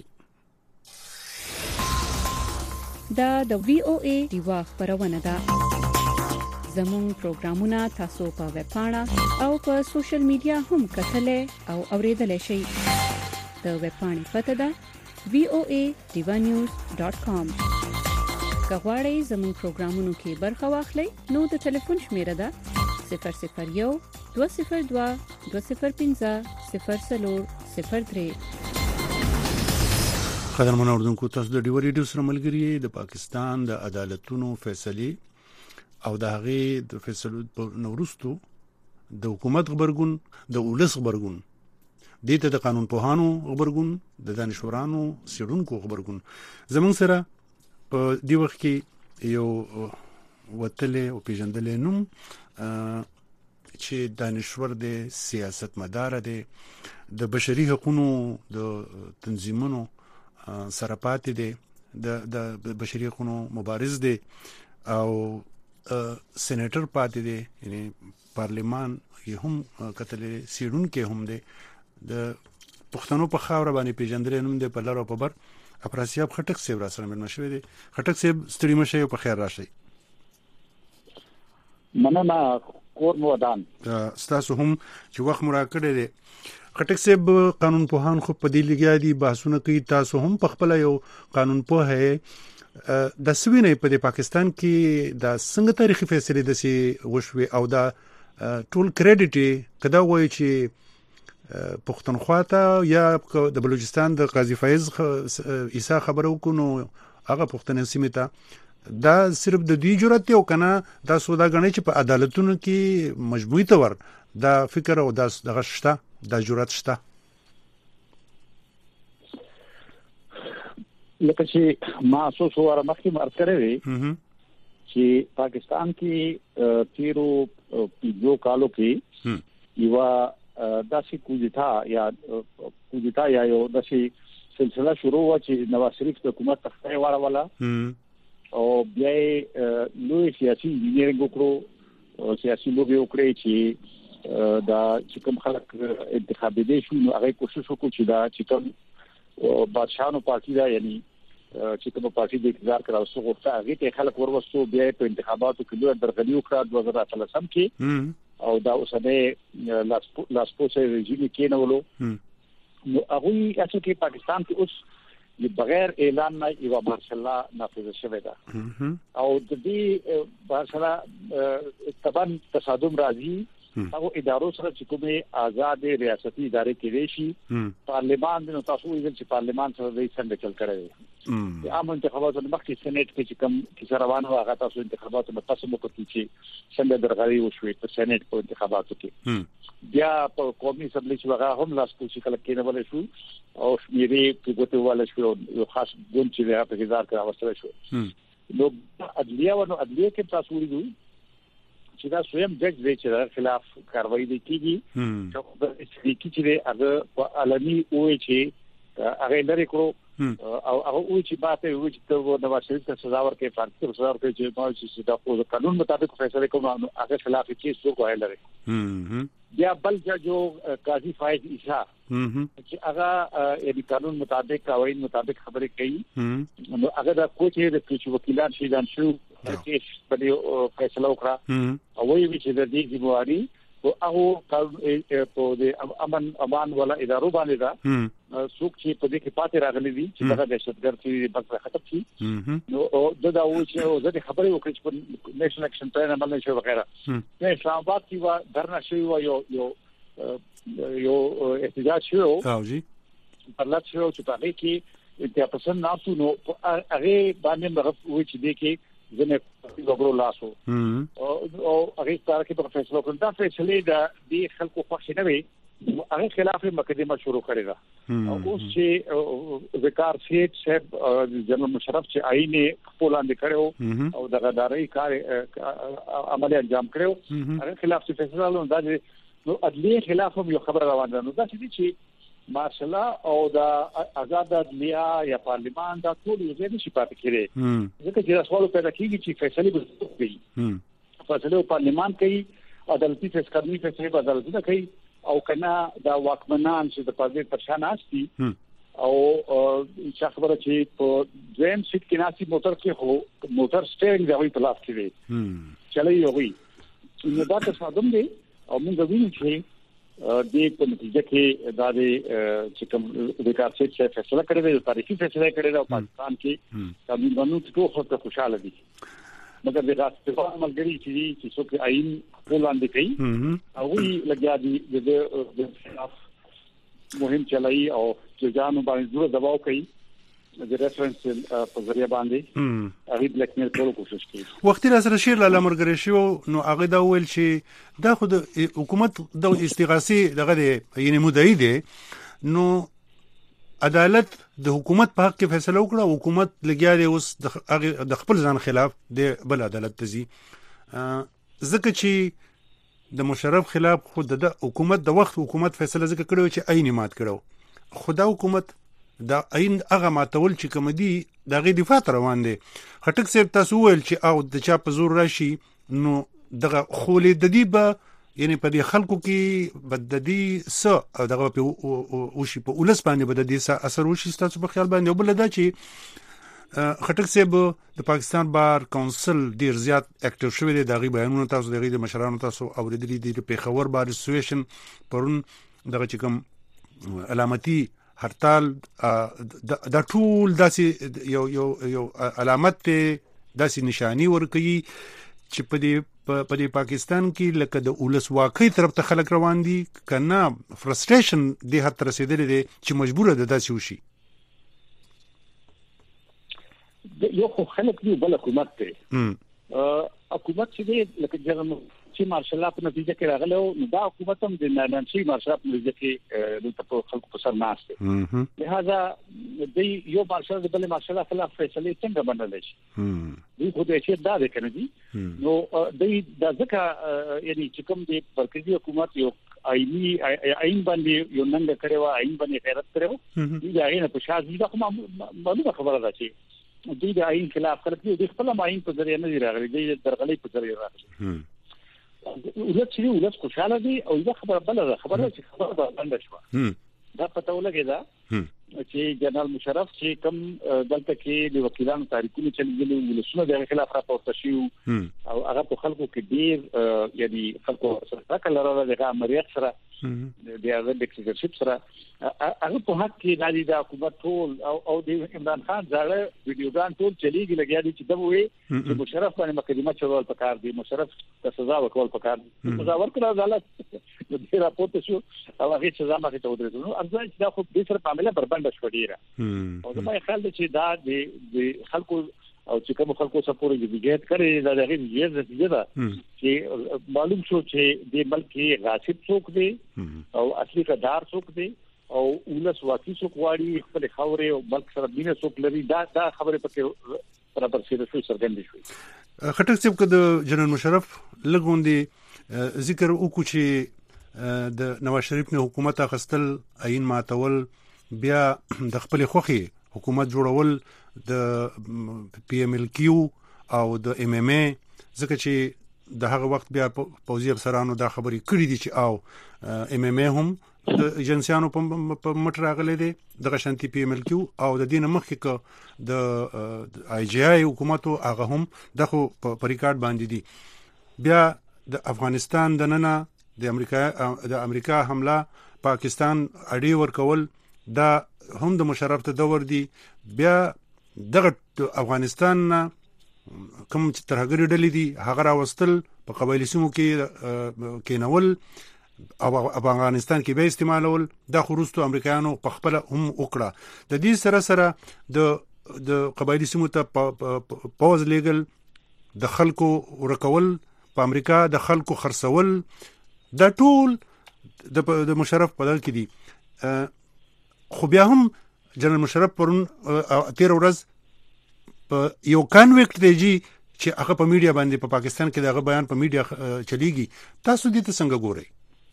دا د وی او ای دیوا خبرونه ده. زموږ پروګرامونه تاسو په ویب پاڼه او په سوشل میډیا هم کتلای او اوریدلای شئ. د ویب پاڼې پته ده وی او ای دیوا نیوز ډاټ کام. کغواړئ زموږ پروګرامونو کې برخه واخلئ نو د ټلیفون شمیره ده صفر صفر یو دوه صفر دوه دوه صفر پنځه صفر صفر صفر درې. قدرمن اوردونکو تاسو د ډیو ریډیو سره ملګری د پاکستان د عدالتونو فیصله او د هغه د فیصلو نورستو د حکومت خبرګون د ولس خبرګون د ته د قانون پوهانو خبرګون د دانشورانو سیرونکو خبرګون زمون سره په دی وخت کې یو وتلې او پیژندلې نوم چې دانشور دی سیاست مدار دی د بشري حقوقو د تنظیمونو سره پاتې دی د د بشري حقوقو مبارز دی او سېنیټر پاتې دی یعنی پارلیمان یې هم کتلې سیرون کې هم دی د پښتنو په خاور باندې پیژندلې نوم دی په لار او په بر اپراسیاب خټک سیب را سره ملما شوی دی. خټک سیب ستړي مشه په خیر راشي. مننه کور مو ودان تاسو هم چې وخت مرا کړی دی. خټک سیب قانون پوهان خو په دې لګیا دي بحثونه کوي تاسو هم په خپل یو قانون پوه هه د سوینې په پاکستان کې د څنګه تاریخي فیصله د سي وشوي او دا ټول کریډټ کدا وایي چې پښتونخوا ته یا د بلوچستان د قاضي فایز عیسی خبرو کو نو هغه پښتنه سیمه ته دا صرف د دوی جرأت یو کنه دا سودا غنی چې په عدالتونو کې مجبوری تور دا فکر او دا دغه شته دا جرأت شته. لکه چې ما اساس وره مخکې مرګ کړی چې پاکستان کې تیرو پیجو کالو کې یو داسې کوجتا یا کوجتا یا یو داسې سلسله شروع و چې نواز شریف د حکومت تخته واړوله او بیا لوی سیاسي انجینرینګ وکړو سیاسي لوبي وکړي چې دا چې کوم خلک انتخابي دي شو نو هغه کوشش وکړي چې دا چې کوم بادشاہانو پارټي دا یعنی چې کوم پارټي د اقتدار کراو څو غوښته هغه ته خلک وروستو بیا په انتخاباتو کې لوی درغلي وکړه دوه هزار اتلسم کې او دا اوسنه لاسپوسه رژیم کې نه ولو نو هغه اصل کې پاکستان کې اوس بغیر اعلان نه یو مارشل نافذ شوی دا او د دې مارشل تبان تصادم راځي او ادارو سره چې کومه آزاد ریاستي ادارې کې شي پارلیمان د تاسو ویل چې پارلیمان سره د څنګه چل کړی دی عام انتخاباتو مخکې سېنات کې چې کوم چې روان و هغه تاسو انتخاباتو په تاسو مو کوي چې څنګه درغلي وشوي په سېنات په انتخاباتو کې بیا په قومي اسمبلی چې هغه هم لاس پوښي کله کې نه ولې شو او شمیرې په ګوتو والا شو یو خاص ګون چې هغه په ځار کې راوستل شو نو عدلیه ونو عدلیه کې تاسو ویلو چې دا سویم جج دی چې خلاف کاروایی دي کیږي چې د استریکی چې هغه په عالمي وې چې هغه لري کړو او هغه وې چې باته وې چې ته د واشنطن ته سزا ورکړي فرض سزا ورکړي چې ما چې دا په قانون مطابق فیصله کوم هغه خلاف کې څه کوي لري بیا بل جو قاضي فائز عیسی چې هغه یعنی قانون مطابق قوانین مطابق خبرې کوي نو هغه د کوچې د کوچ وکیلان شي ځان شو کیس په فیصله وکړه او وی چې د دې ذمہواری او هغه په د امن امان ولا ادارو باندې دا څوک چې په دې کې پاتې راغلي دي چې دا دهشتګرد چې بس ختم شي نو دا و چې د خبرې وکړي چې په نېشنل اکشن پلان عمل نشي وغیرہ نه اسلام آباد کې و درنه شوی و یو یو یو احتجاج شو او جی په لات شو چې په دې کې د پسند ناسو نو هغه باندې مرف و چې دې کې زنه وګړو لاسو او او هغه ستاره کې په فیصله کړل دا فیصله د دې خلکو خوښ نه وي هغه خلاف مقدمه شروع کړې ده او اوس چې وکار سیټ صاحب جنرال مشرف چې آئین خپل اند کړو او د غداري کار عمل انجام کړو هغه خلاف فیصله لون دا نو عدلیه خلاف هم یو خبر روان ده نو دا چې ماشاءالله او دا آزاد عدلیه یا پارلیمان دا ټول یو ځای نشي پاتې کېږي ځکه چې سوال پیدا کیږي چې فیصله به کوي فیصله پارلیمان کوي عدالتي فیصله فیصله به عدالت کوي او کنا دا واکمنان چې د پازې پرشان آستی او چې خبره چې په دویم سیټ کې ناسي موټر کې هو موټر سټیرینګ دی په لاس کې دی چلای یوي نو دا تصادم دی او موږ وینو چې د په نتیجه کې دا د چې کوم د کار څخه فیصله کړې ده تاریخي فیصله کړې ده او پاکستان کې قانوني ټول خلک خوشاله دي مګر د راستي عملګری چې چې څوک آئین وړاندې کوي او وی لګیا دي د خلاف مهم چلای او ځانو باندې زور دباو کوي د ریفرنس په ذریعہ باندې هغه بلیک میل کولو کوشش کوي وختي را سره شیر لاله مرګري شو نو هغه دا ویل چې دا خو د حکومت د استغاثي دغه یعنی مدعي دي نو عدالت د حکومت په حق کې فیصله وکړه حکومت لګیا دی اوس د خپل ځان خلاف د بل عدالت تزي ځکه چې د مشرف خلاف خود د حکومت د وخت حکومت فیصله ځکه کړو چې عین مات کړو خدا حکومت دا عین هغه ماتول چې کوم دي د غي دفاع روان دي خټک صاحب تاسو ویل چې او د چا په زور راشي نو دغه خولې د دې به یعنی په دې خلکو کې بددي س او دغه په او شي په ولس باندې بددي س اثر وشي تاسو په خیال باندې وبل دا چې خټک صاحب د پاکستان بار کونسل ډیر زیات اکټیو شوی دی دغه بیانونه تاسو دغه د مشرانو تاسو اوریدلي دي په خبر بار سویشن پرون دغه چې کوم علامتي هرتال دا ټول داسې یو یو یو علامت داسې نشانی ورکوي چې په دې په دې پاکستان کې لکه د ولسواکۍ طرف ته خلک روان دي کنه فرستریشن د هڅ رسیدلې دي چې مجبور ده داسې وشي یو خو خلک دی بل حکومت ته حکومت چې لکه جرم چې مارشال په نتیجه کې راغلو نو دا حکومت هم د نانسي مارشال په نتیجه کې د تاسو خلکو په سر ناشته لہذا د یو مارشال د بل مارشال خلاف فیصله څنګه باندې شي دوی خو دې چې دا د کنه نو د د ځکه یعنی چې کوم د مرکزی حکومت یو آئینی آئین باندې یو ننګ کړو آئین باندې غیرت کړو دوی دا نه په شاذ دا کومه معلومه خبره ده چې دوی د آئین خلاف کړی دوی خپل آئین په ذریعہ نه راغلي دوی درغلي په ذریعہ راغلي ولې چې ولې خوشاله دي او دا خبره بل ده خبره چې خبره باندې شو دا پته ولګی دا چې جنرال مشرف چې کوم دلته کې د وکیلانو تاریخونه چلیږي ولسونه د خلاف راپورته شي او هغه په خلکو کې ډیر یعنی خلکو سره کله راځي د امریت سره د هغه د ډیکټیټرشپ سره هغه په حق کې د حکومت ټول او او د عمران خان ځاله ویډیوګان ټول چلیږي لګیا دي چې دا وایي چې مشرف باندې مقدمه چول پکار دي مشرف ته سزا ورکول پکار دي سزا ورکړه عدالت د راپورته شو او هغه سزا مخې ته ودرېږي نو ارزه چې دا خو د سره په عمله بربنده شو ډیره او دا مې خیال دی چې دا د خلکو او چې کوم خلکو سپورټ دی ویجیت کړي دا د هغې نتیجه ده چې معلوم شو چې د ملک غاصب څوک دی او اصلي قدار څوک دی او ولس واقعي څوک واړي خپل خاورې او ملک سره بینه څوک لري دا دا خبره پکې برابر سره شو څرګند شوی خټک صاحب کده جنرال مشرف لګوندي ذکر وکړو چې د نواز شریف نه حکومت اخستل عین ماتول بیا د خپل خوخي حکومت جوړول د پی ام ال کیو او د ام ام ای ځکه چې د هغه وخت بیا پوزي افسرانو دا خبرې کړې دي چې او ام ام ای هم د ایجنسیانو په مټ راغلي دي د غشنتی پی ام ال کیو او د دین مخکې ک د آی جی آی حکومت هغه هم د په ریکارډ باندې دي بیا د افغانستان د نننه د امریکا د امریکا حمله پاکستان اړي ورکول دا هم د مشرف ته دور دی بیا دغه افغانستان کوم چې ترهګری ډلې دي هغه راوستل په قبایلی سیمو کې کېنول او افغانستان کې به استعمالول د خروستو امریکایانو په خپل هم وکړه د دې سره سره د د قبایلی سیمو ته پوز لیګل د خلکو ورکول په امریکا د خلکو خرڅول دا ټول د مشرف په دل کې دي خو بیا هم جنرال مشرف پرون تیر ورځ په یو کانویکټ دیږي چې هغه په میډیا باندې په پاکستان کې دغه بیان په میډیا چلیږي تاسو دې ته څنګه ګورئ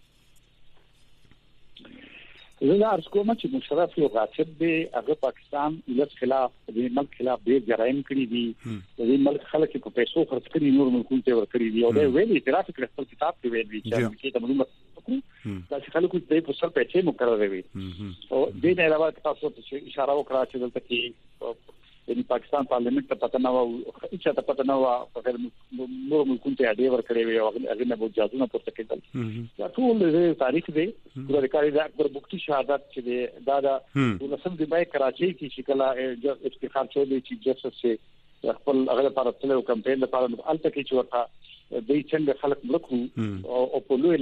زه ارز کوم چې مشرف یو غاصب دی هغه پاکستان ولس خلاف د ملک خلاف ډیر جرایم کړی دي د ملک خلک په پیسو خرڅ کړي نور ملکونو ته ور کړی دي او دا ویلي اعتراف کړی خپل کتاب کې ویلي چې کې د معلومات دا چې خلکو د په سر پیسې مقرره وي او د نه علاوه تاسو ته اشاره وکړه چې دلته کې د پاکستان پارلیمنت ته پته نه و چې ته پته نه و په نور ملکونو ته اډې ور کړی وي او هغه نه بوت جازونه پورته کېدل دا ټول تاریخ دی د کاری د اکبر بوختي شهادت چې دا د ولسم دی بای کراچي کې چې کله افتخار چولې چې جسس خپل هغه لپاره تلو کمپاین لپاره الته کې چې ورته د څنګه خلک ملکو او په لوی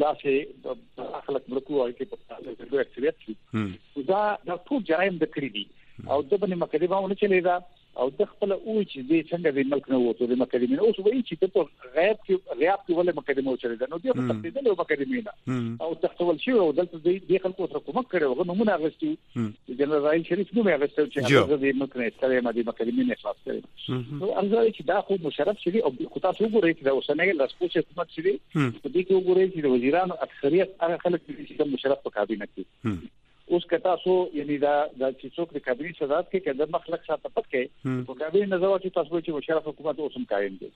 لاسه خلک ملکو او کې په لوی اکثریت کې دا د ټول جرایم د کړی دي او د باندې مقدمه ونه چلی دا او د خپل او چې د څنګه د ملک نه وته د مقدمه اوس وایي چې په غیاب کې غیاب کې ولې مقدمه وچلی دا نو د تقدید له مقدمه او تحول شي او دلته د خلکو سره کومک کړي او نمونه اغستي جنرال رایل شریف نو اغستو چې د ملک نه استلې ما د مقدمه نه خلاص کړي نو ارزه چې دا خو مشرف شي او خو تاسو وګورئ چې دا اوسنۍ لاسپوڅ حکومت شي په دې کې وګورئ چې د وزیرانو اکثریت هغه خلک چې د مشرف په کابینه کې اوس کتا سو یعنی دا د چیڅوک د کابینه صدات کې کله مخلق سره پټکې په کابینه نظر چې تاسو چې مشرف حکومت اوسم قائم دي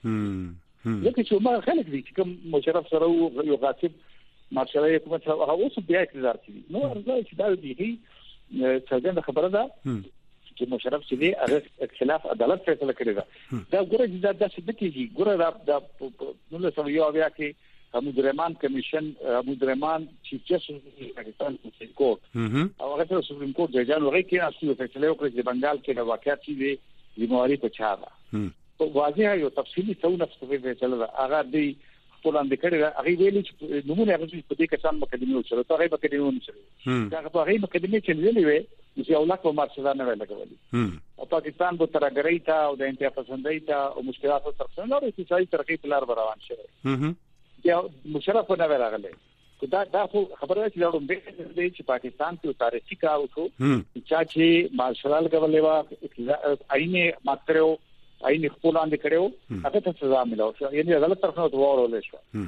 لکه چې ما خلک دي چې کوم مشرف سره یو غاصب مارشال حکومت سره هغه اوس بیا اقتدار کوي نو ارزه چې دا دی څنګه خبره ده چې مشرف چې دی هغه خلاف عدالت فیصله کړی دا دا ګوره دا د څه کېږي ګوره دا نو له سره یو بیا کې حمود رحمان کمیشن حمود رحمان چیف جسټس پاکستان سپریم کورټ او هغه ته سپریم کورټ ججان وغه کې اصلي فیصله وکړي چې بنگال کې د واقعیت چې دی بیماری په چا ده په واضح یو تفصیلی څونه څه فیصله هغه دی خپل اند کړی هغه ویلي چې نمونه هغه په دې کسان مقدمه وشله ته هغه مقدمه ونشله دا هغه هغه مقدمه چې ویلي وي چې اولاد په مارشل نه ویل کولې او پاکستان په ترګری ته او د انتها پسندۍ ته او مشکلاتو سره څنګه لري چې ځای ترقی په لار روان شي یا مشرف نه راغله دا دا خو خبره چې دا د چې پاکستان کې تاریخي کار وکړو چې مارشال غولې وا آئینه ماترو آئینه خپل اند کړو هغه ته سزا ملو یعنی غلط طرف نه ورول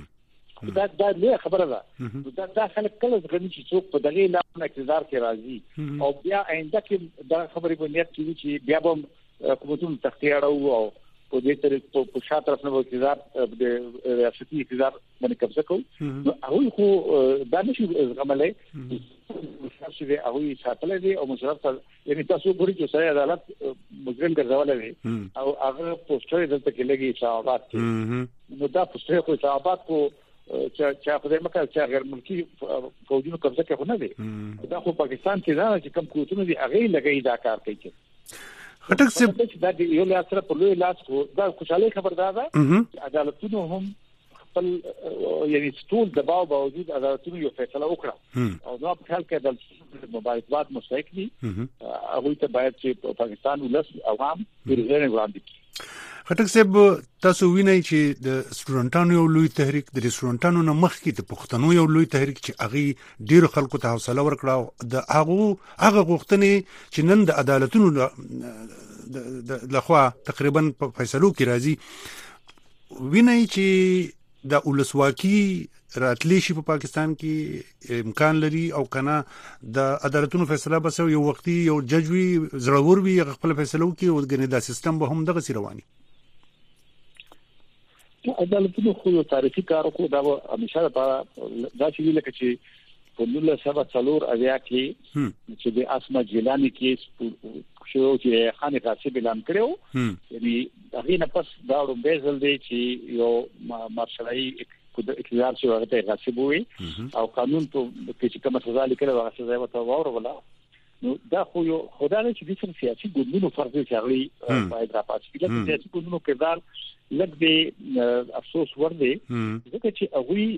شو دا دا له خبره ده دا دا خلک کله ځګنی چې څوک په دغه لامل اقتدار کې راځي او بیا آینده کې دا خبرې باندې چې بیا به حکومتونو تختیاړو او په دې طریقې په شاته طرف نه اقتدار د ریاستي اقتدار باندې قبضه کوي نو هغه خو دا نشي زغملای چې هغه ساتلې دي او مشرف یعنی تاسو ګورئ چې سړی عدالت مجرم ګرځولای وي او هغه پوسټر دلته کې لګي صحابات نو دا پوسټر خو صحابات کو چې چې په دې مکه چې غیر ملکی فوجونو قبضه کوي نه دي دا خو پاکستان کې دا چې کم کوټونه دي هغه لګي دا کار کوي خټک سي دا یو لاس سره په لوی لاس کو دا خوشاله خبر دا ده چې عدالتونو هم خپل یعنی ټول دباو باوجود عدالتونو یو فیصله وکړه او نو په حال کې د مبارزات مستحق دي هغه ته باید چې پاکستان ولس عوام ورغړي وړاندې خټک صاحب تاسو وینئ چې د سټوډنټانو یو لوی تحریک د سټوډنټانو نه مخکې د پښتنو یو لوی تحریک چې هغه ډیر خلکو ته حوصله ورکړه د هغه هغه غوښتنې چې نن د عدالتونو د لخوا تقریبا په فیصلو کې راځي وینئ چې د ولسواکي راتلی شي په پاکستان کې امکان لري او کنه د عدالتونو فیصله بس یو وختي یو جج وي زړور وي خپل فیصلو کې او ګنې دا سیستم به هم دغه سی رواني عدالتونو خو تاریخي کارو کو دا همیشه دا چې لکه چې په نوله سبا څلور اویا کې چې د اسما جیلانی کې شو چې خان قاسم اعلان کړو یعنی هغه نه پس دا رومبېزل دی چې یو مارشالای اقتدار چې هغه ته غصب وي او قانون ته چې کومه سزا لیکله هغه سزا وته ورولا نو دا خو یو خدای چې د سیاسي ګوندونو فرض چې هغه باید راپاتې کړي چې سیاسي ګوندونو کردار لکه د افسوس ور دي ځکه چې هغه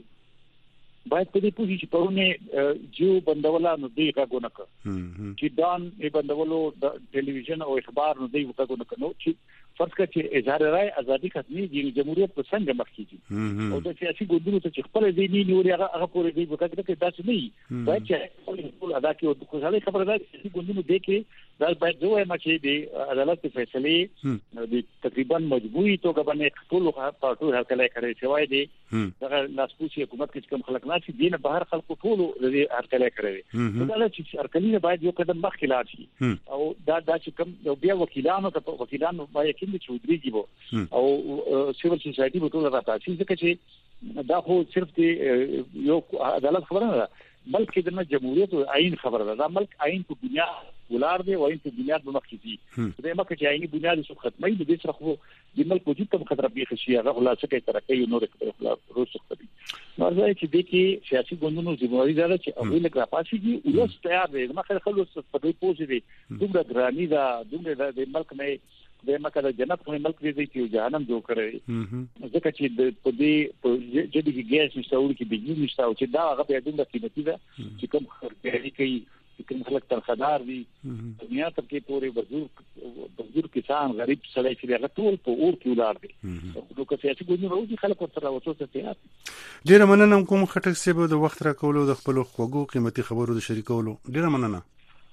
باید په دې پوښتنه چې پرونه جو بندولا نو دی غوونه کړ چې دان یې بندولو د ټلویزیون او اخبار نو دی غوونه کړ نو چې فرض کړه چې اظهار رائے ازادي ختمي دي جمهوریت په څنګه مخ کیږي او د سیاسي ګوندونو ته خپل دی نه نیولې هغه هغه پورې دی وکړه چې دا څه نه باید چې ټول ادا کوي او خوشاله خبره ده چې ګوندونو دی کې دا باید دوه مچې دی عدالت فیصله د تقریبا مجبوري توګه باندې ټول پارټو هرکله کوي چې وای دی دا لاسپوڅي حکومت کې کوم خلک نه چې دینه بهر خلکو ټول د هرکله کوي دا چې هرکله باید یو قدم مخکې لاړ شي او دا دا چې کوم بیا وکیلانو ته وکیلانو باید کې چودري جيبو او سیول سوسايټي په ټول راځي ځکه چې دا خو صرف دی یو عدالت خبره نه بلکې د جمهوریت او آئین خبره ده دا ملک آئین په دنیا ولار دی او آئین په دنیا د مخکې دي د مکه چې آئینی بنیاد څخه ختمي د دې سره خو د ملک وجود ته خطر به شي هغه خلاصه کوي ترقی نور روز څخه دي نو ځای چې د کې سیاسي ګوندونو ځمواري ده چې هغه لکه راپاسيږي او اوس تیار دي مخه خلک په دې پوزي دي دومره ګرانی ده دومره د ملک نه د مکه د جنت په ملک دی چې جهنم جوړ کړی ځکه چې د په دې په جدي کې ګیس نشته او کې بجلی نشته او چې دا هغه په دومره قیمتي ده چې کوم خرڅي کوي کوم خلک ترخدار دي دنیا ته کې پورې بزرګ بزرګ کسان غریب سړی چې هغه ټول په اور کې ولار دي نو که سیاسي ګوندونه راوځي خلک ورته راوځي ته تیار ډیر مننه کوم خټک سیبو د وخت را کولو د خپل خوګو قیمتي خبرو د شریکولو ډیر مننه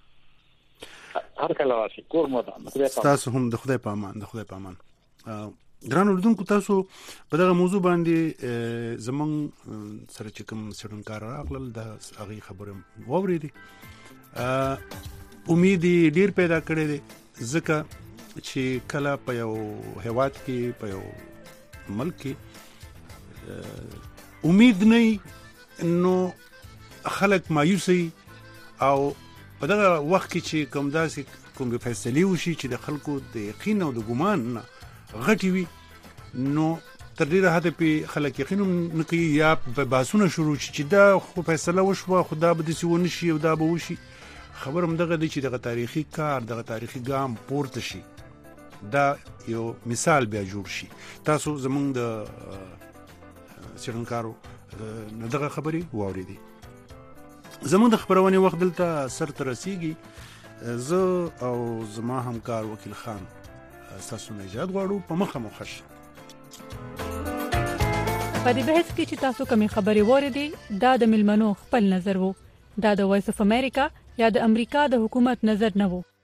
هر کله واشي کور مو ده تاسو هم د خدای په امان د خدای په امان ګران اردوونکو تاسو په دغه موضوع باندې زمون سره چې کوم سړنکار راغلل د هغه خبره ووريدي امید ډیر پیدا کړی دی ځکه چې کله په یو هیواد کې په یو ملک کې امید نه نو خلک مایوسي او په دغه وخت کې چې کوم داسې کوم فیصله وشي چې د خلکو د یقین او د ګمان نه غټي وي نو تر ډیره حد په خلک یقین نه کوي یا په باسونه شروع چې دا خو فیصله وشوه خدا به دې ونه شي او دا به وشي خبر هم دغه دی چې دغه تاریخي کار دغه تاریخي ګام پورته شي دا یو مثال بیا جوړ شي تاسو زمونږ د سرنکارو نه دغه خبري واورېدي زموږ د خبرونې وخت دلته سر ته رسیږي زه او زما همکار وکیل خان تاسو نه اجازه غواړو په مخه مو خوش په دې بحث کې چې تاسو کومې خبرې واورېدې دا د ملمنو خپل نظر وو دا د وایس اف امریکا یا د امریکا د حکومت نظر نه وو